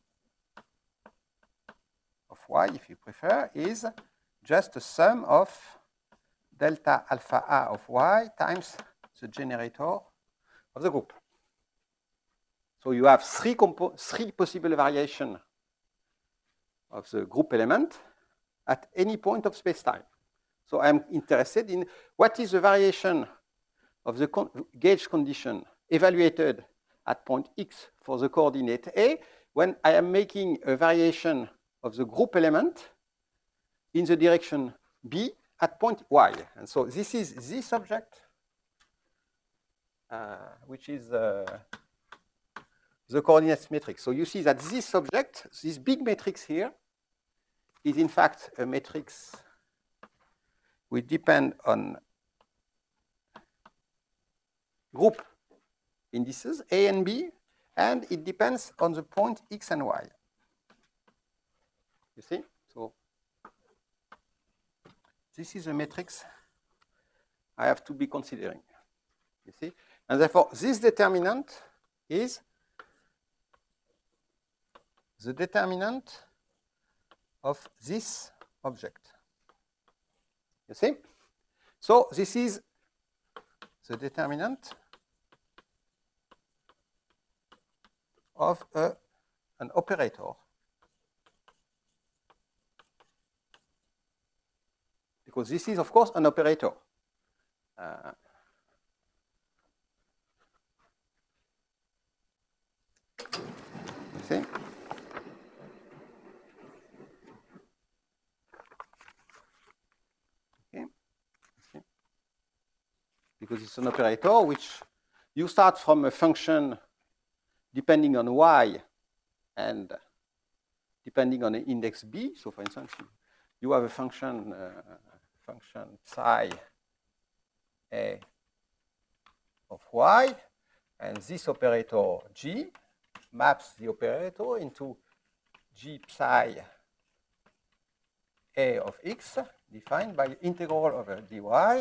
of y, if you prefer, is just a sum of delta alpha a of y times the generator of the group. So you have three, three possible variations of the group element at any point of space-time. So I'm interested in what is the variation of the con gauge condition evaluated at point x for the coordinate a when I am making a variation of the group element in the direction b at point y. And so this is this object, uh, which is uh, the coordinates matrix. So you see that this object, this big matrix here, is in fact a matrix which depends on group indices a and b, and it depends on the point x and y. You see? So this is a matrix I have to be considering. You see? And therefore, this determinant is the determinant of this object. You see? So this is the determinant of a, an operator. Because this is, of course, an operator. Uh, you see? Okay. See? Because it's an operator which you start from a function depending on y and depending on the index b. So, for instance, you have a function, uh, function psi a of y, and this operator g maps the operator into g psi a of x, defined by integral over dy,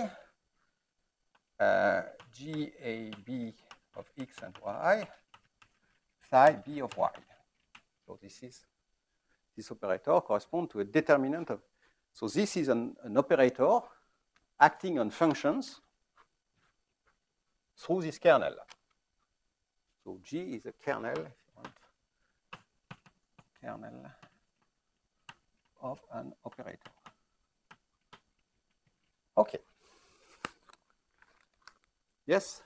uh, g a b of x and y, psi b of y. So this is this operator corresponds to a determinant of. So this is an, an operator acting on functions through this kernel. So G is a kernel, if you want, kernel of an operator. Okay. Yes?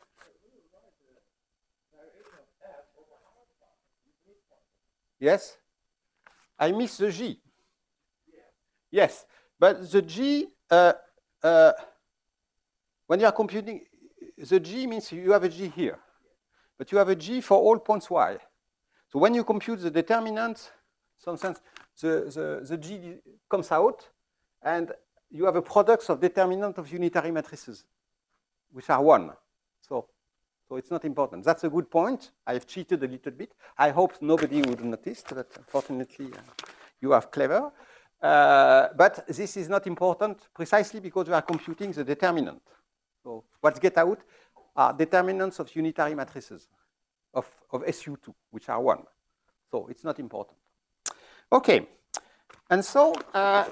Yes? I miss the G. Yes, but the G, uh, uh, when you are computing, the G means you have a G here, but you have a G for all points y. So when you compute the determinant, in some sense, the, the, the G comes out, and you have a product of determinant of unitary matrices, which are one. So, so it's not important. That's a good point. I have cheated a little bit. I hope nobody would notice, but unfortunately, uh, you are clever. Uh, but this is not important precisely because we are computing the determinant. So what's get out are determinants of unitary matrices of, of S U two, which are one. So it's not important. Okay, and so, uh,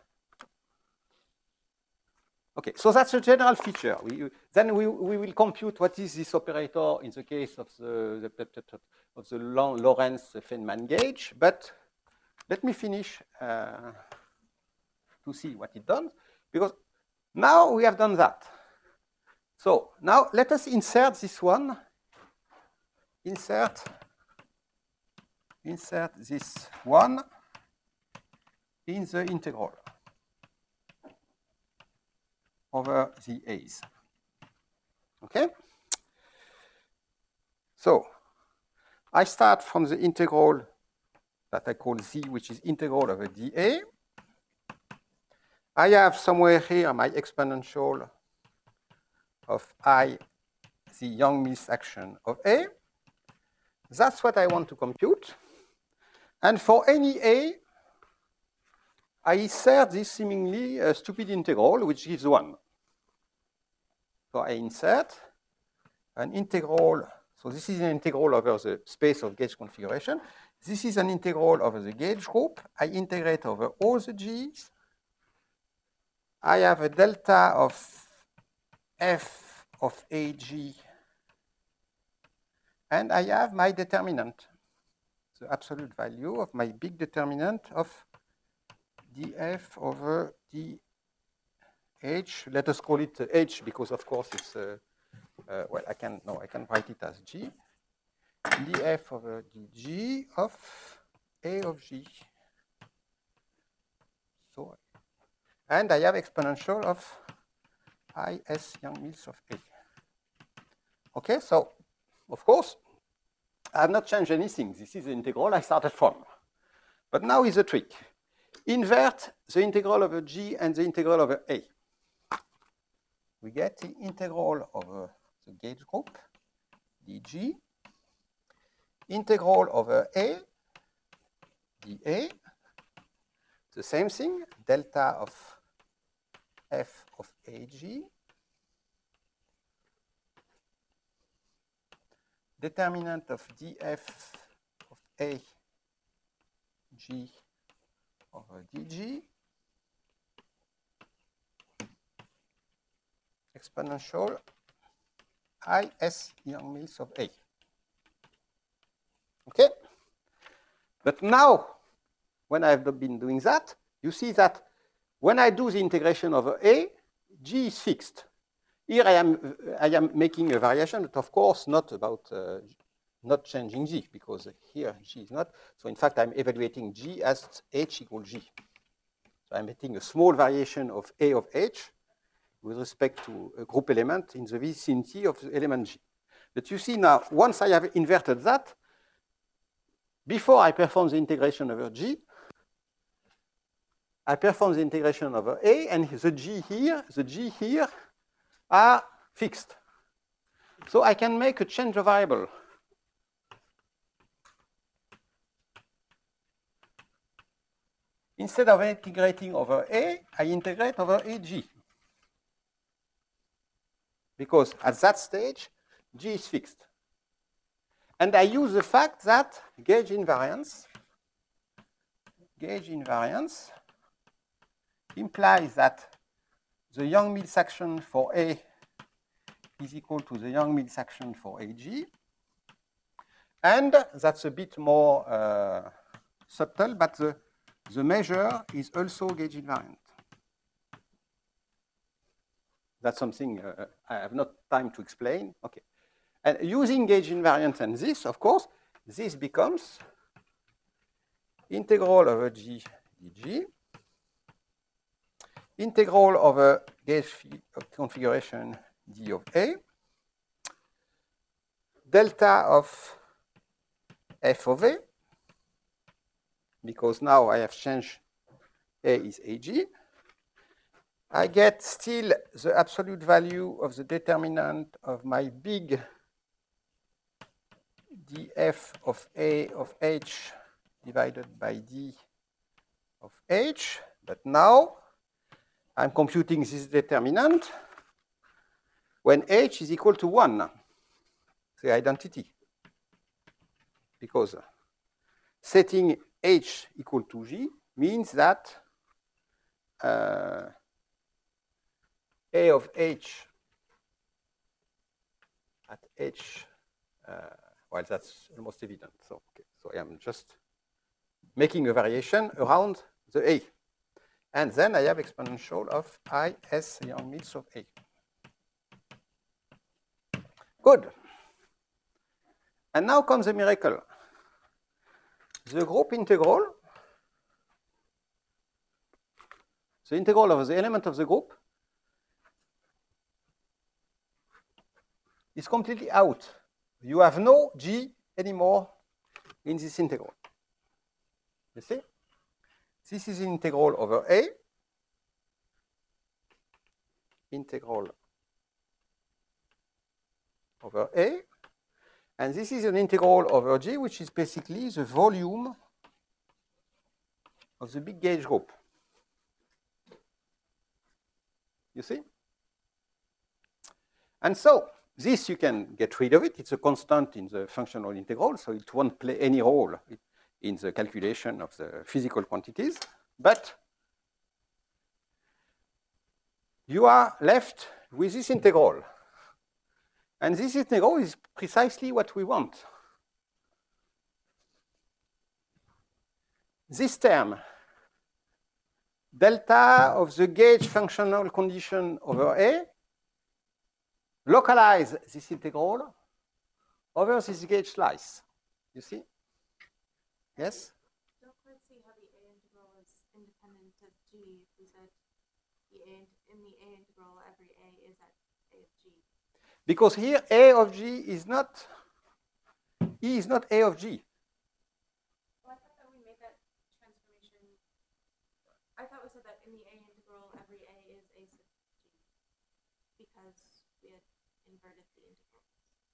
okay, so that's a general feature. We, then we, we will compute what is this operator in the case of the, the, of the Lorentz-Feynman gauge, but let me finish uh, to see what it does, because now we have done that. So now let us insert this one, insert, insert this one in the integral over the A's. Okay? So I start from the integral that I call Z, which is integral over dA. I have somewhere here my exponential of I, the Yang-Mills action of A. that's what I want to compute. And for any A, I insert this seemingly uh, stupid integral, which gives one. So I insert an integral. So this is an integral over the space of gauge configuration. This is an integral over the gauge group. I integrate over all the G's. I have a delta of f of A G. And I have my determinant, the absolute value of my big determinant of df over dh. Let us call it uh, h because, of course, it's, uh, uh, well, I can, no, I can write it as g. df over dg of a of g. So, and I have exponential of is Young-Mills of a. Okay, so, of course, I have not changed anything. This is the integral I started from. But now is the trick. Invert the integral over g and the integral over a. We get the integral over the gauge group, dg, integral over a, dA, the same thing, delta of f of ag, determinant of df of a g over dg, exponential is Young-Mills of a. Okay? But now, when I've been doing that, you see that when I do the integration over a, g is fixed. Here I am, I am making a variation, but of course not about uh, not changing g, because here g is not. So in fact, I'm evaluating g as h equals g. So I'm getting a small variation of a of h with respect to a group element in the vicinity of the element g. But you see now, once I have inverted that, before I perform the integration over g, I perform the integration over a, and the g here, the g here are fixed. So I can make a change of variable. Instead of integrating over a, I integrate over ag. Because at that stage, g is fixed. And I use the fact that gauge invariance, gauge invariance implies that the Young-Mills action for A is equal to the Young-Mills action for A G. And that's a bit more uh, subtle, but the, the measure is also gauge invariant. That's something uh, I have not time to explain. Okay. And using gauge invariant and this, of course, this becomes integral over G dg, integral over gauge configuration d of A, delta of f of A, because now I have changed A is Ag. I get still the absolute value of the determinant of my big df of A of h divided by d of h. But now I'm computing this determinant when h is equal to one, the identity. Because setting h equal to g means that uh, A of h at h, uh, well, that's almost evident. So, okay. So I am just making a variation around the A. And then I have exponential of is Young-Mills of A. Good. And now comes the miracle. The group integral, the integral of the element of the group, is completely out. You have no g anymore in this integral. You see? This is integral over A, integral over A, And this is an integral over G, which is basically the volume of the big gauge group. You see? And so this you can get rid of it. It's a constant in the functional integral, so it won't play any role in the calculation of the physical quantities. But you are left with this integral. And this integral is precisely what we want. This term, delta of the gauge functional condition over A, localize this integral over this gauge slice. You see? Yes? I don't quite see how the A integral is independent of G if we said the A in the A integral every A is at A of G. Because here A of G is not, E is not A of G. Well, I thought that we made that transformation. I thought we said that in the A integral every A is A sub G because we had inverted the integral.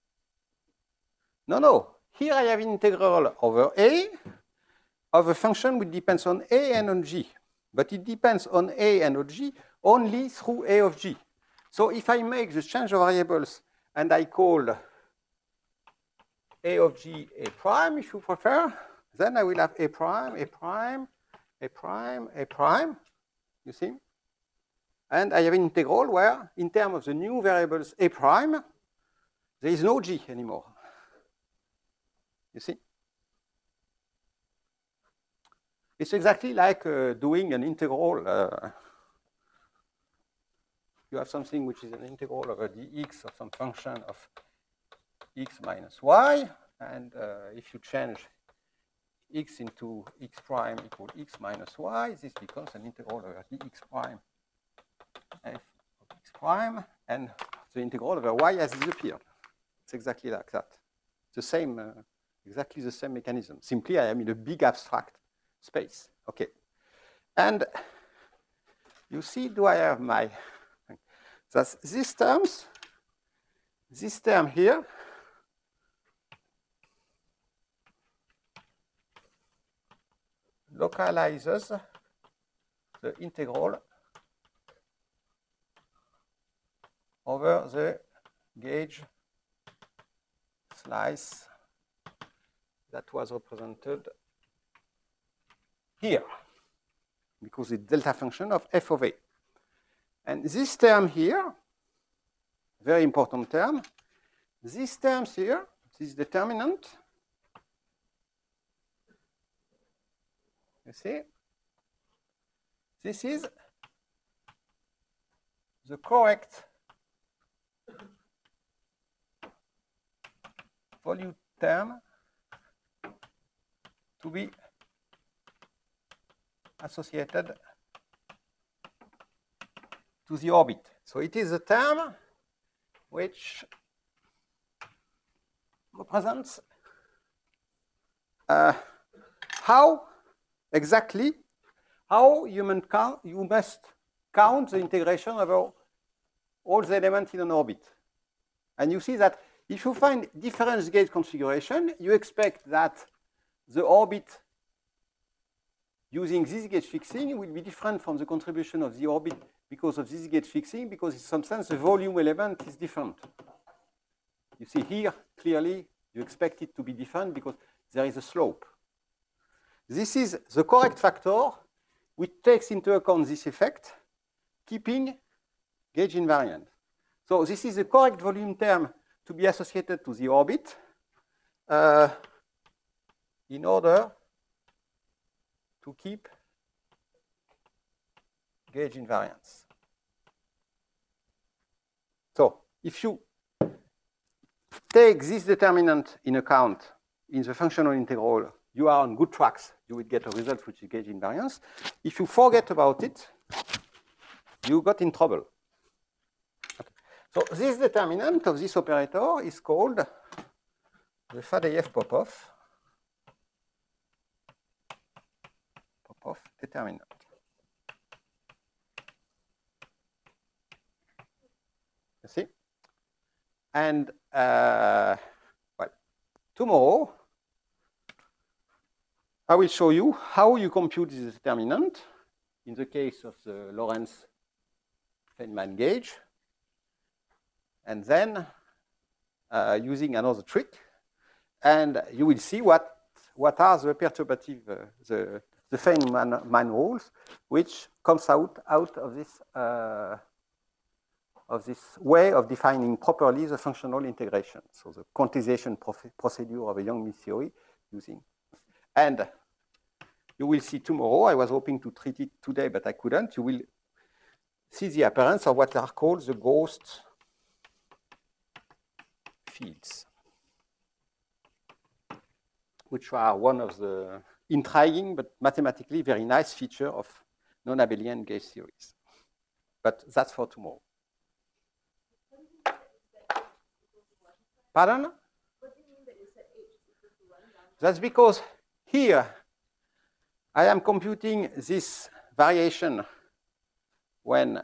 No, no. Here I have integral over A of a function which depends on A and on G. But it depends on A and on G only through A of G. So if I make the change of variables and I call A of G A prime, if you prefer, then I will have A prime, A prime, A prime, A prime, you see? And I have an integral where, in terms of the new variables A prime, there is no G anymore. You see? It's exactly like uh, doing an integral. Uh, you have something which is an integral over dx of some function of x minus y. And uh, if you change x into x prime equal x minus y, this becomes an integral over dx prime f of x prime. And the integral over y has disappeared. It's exactly like that. The same, uh, exactly the same mechanism. Simply, I am in a big abstract space. Okay. And you see, do I have my, that's these terms, this term here, localizes the integral over the gauge slice that was represented here, because it's delta function of f of A. And this term here, very important term, these terms here, this determinant, you see, this is the correct volume term to be associated to the orbit. So it is a term which represents uh, how exactly how you, count, you must count the integration over all the elements in an orbit. And you see that if you find difference gauge configuration, you expect that the orbit using this gauge fixing will be different from the contribution of the orbit because of this gauge fixing, because in some sense the volume element is different. You see here, clearly, you expect it to be different because there is a slope. This is the correct factor which takes into account this effect, keeping gauge invariant. So this is the correct volume term to be associated to the orbit uh, in order to keep gauge invariance. So if you take this determinant in account in the functional integral, you are on good tracks. You will get a result which is gauge invariance. If you forget about it, you got in trouble. Okay. So this determinant of this operator is called the Fadeev Popov Popov determinant. You see? And uh, well, tomorrow, I will show you how you compute this determinant in the case of the Lorentz-Feynman gauge, and then uh, using another trick, and you will see what, what are the perturbative, uh, the, the Feynman rules, which comes out, out of this uh, of this way of defining properly the functional integration. So the quantization procedure of a Yang-Mills theory using. And you will see tomorrow, I was hoping to treat it today, but I couldn't. You will see the appearance of what are called the ghost fields, which are one of the intriguing but mathematically very nice feature of non-abelian gauge theories. But that's for tomorrow. Pardon? What do you mean that you said H is equal to one? That's because here I am computing this variation when,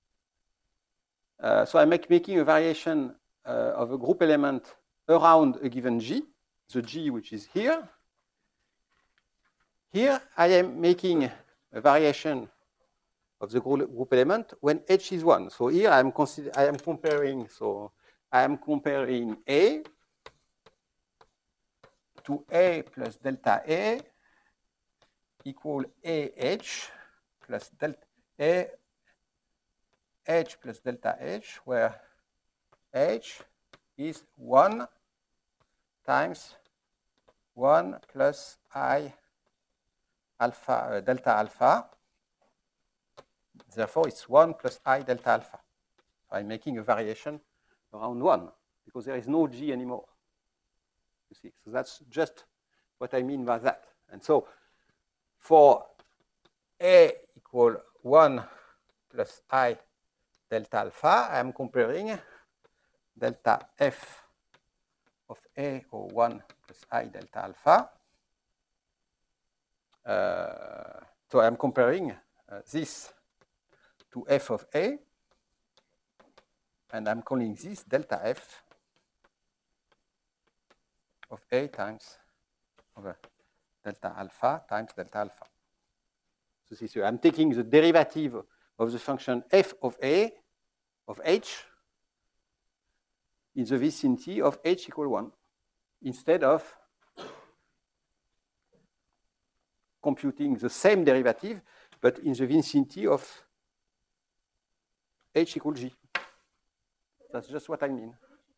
uh, so I'm make, making a variation uh, of a group element around a given G, the G which is here. Here I am making a variation of the group element when H is one. So here I am, consider I am comparing, so I am comparing A to A plus delta A equal A H plus delta A H plus delta H, where H is one times one plus I alpha, uh, delta alpha. Therefore, it's one plus I delta alpha. So I'm making a variation around one, because there is no G anymore. You see, so that's just what I mean by that. And so for A equal one plus I delta alpha, I am comparing delta F of A or one plus I delta alpha. Uh, so I'm comparing uh, this to F of A, and I'm calling this delta F of A times over delta alpha times delta alpha. So this is, I'm taking the derivative of the function F of A of H in the vicinity of H equal one, instead of computing the same derivative, but in the vicinity of H equal G. That's just what I mean.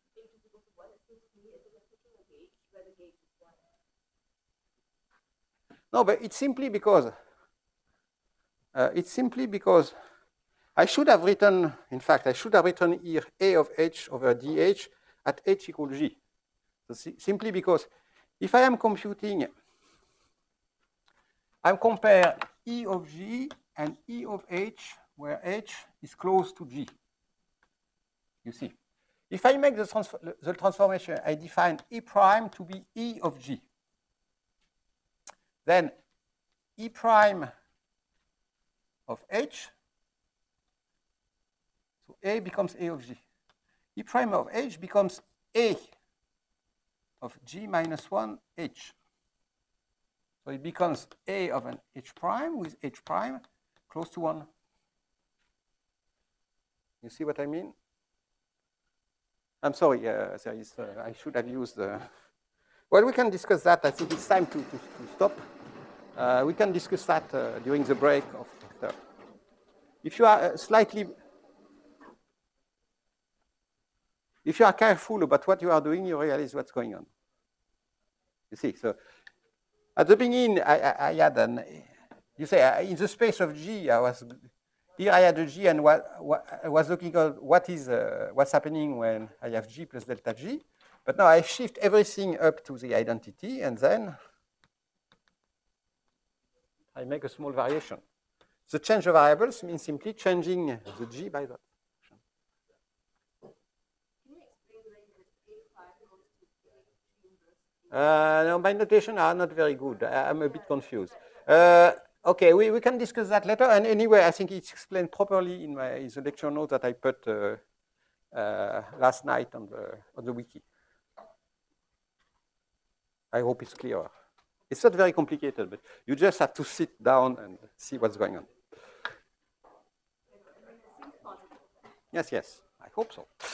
No, but it's simply because uh, it's simply because I should have written, in fact, I should have written here A of H over D H at H equal G. So si simply because if I am computing, I compare E of G and E of H, where H is close to G. You see, if I make the, transfer the transformation, I define E prime to be E of G. Then E prime of H, so A becomes A of G. E prime of H becomes A of G minus one H. So it becomes A of an H prime with H prime close to one. You see what I mean? I'm sorry, uh, there is, uh, I should have used the... Uh, well, we can discuss that. I think it's time to, to, to stop. Uh, we can discuss that uh, during the break. Of the, if you are uh, slightly... If you are careful about what you are doing, you realize what's going on. You see, so at the beginning, I, I, I had an... You say, uh, in the space of G, I was... Here I had a G, and what, what, I was looking at what is, uh, what's happening when I have G plus delta G. But now I shift everything up to the identity, and then I make a small variation. The change of variables means simply changing the G by that. Uh, no, my notation are not very good. I, I'm a bit confused. Uh, okay, we, we can discuss that later. And anyway, I think it's explained properly in, my, in the lecture note that I put uh, uh, last night on the, on the wiki. I hope it's clearer. It's not very complicated, but you just have to sit down and see what's going on. Yes, yes, I hope so.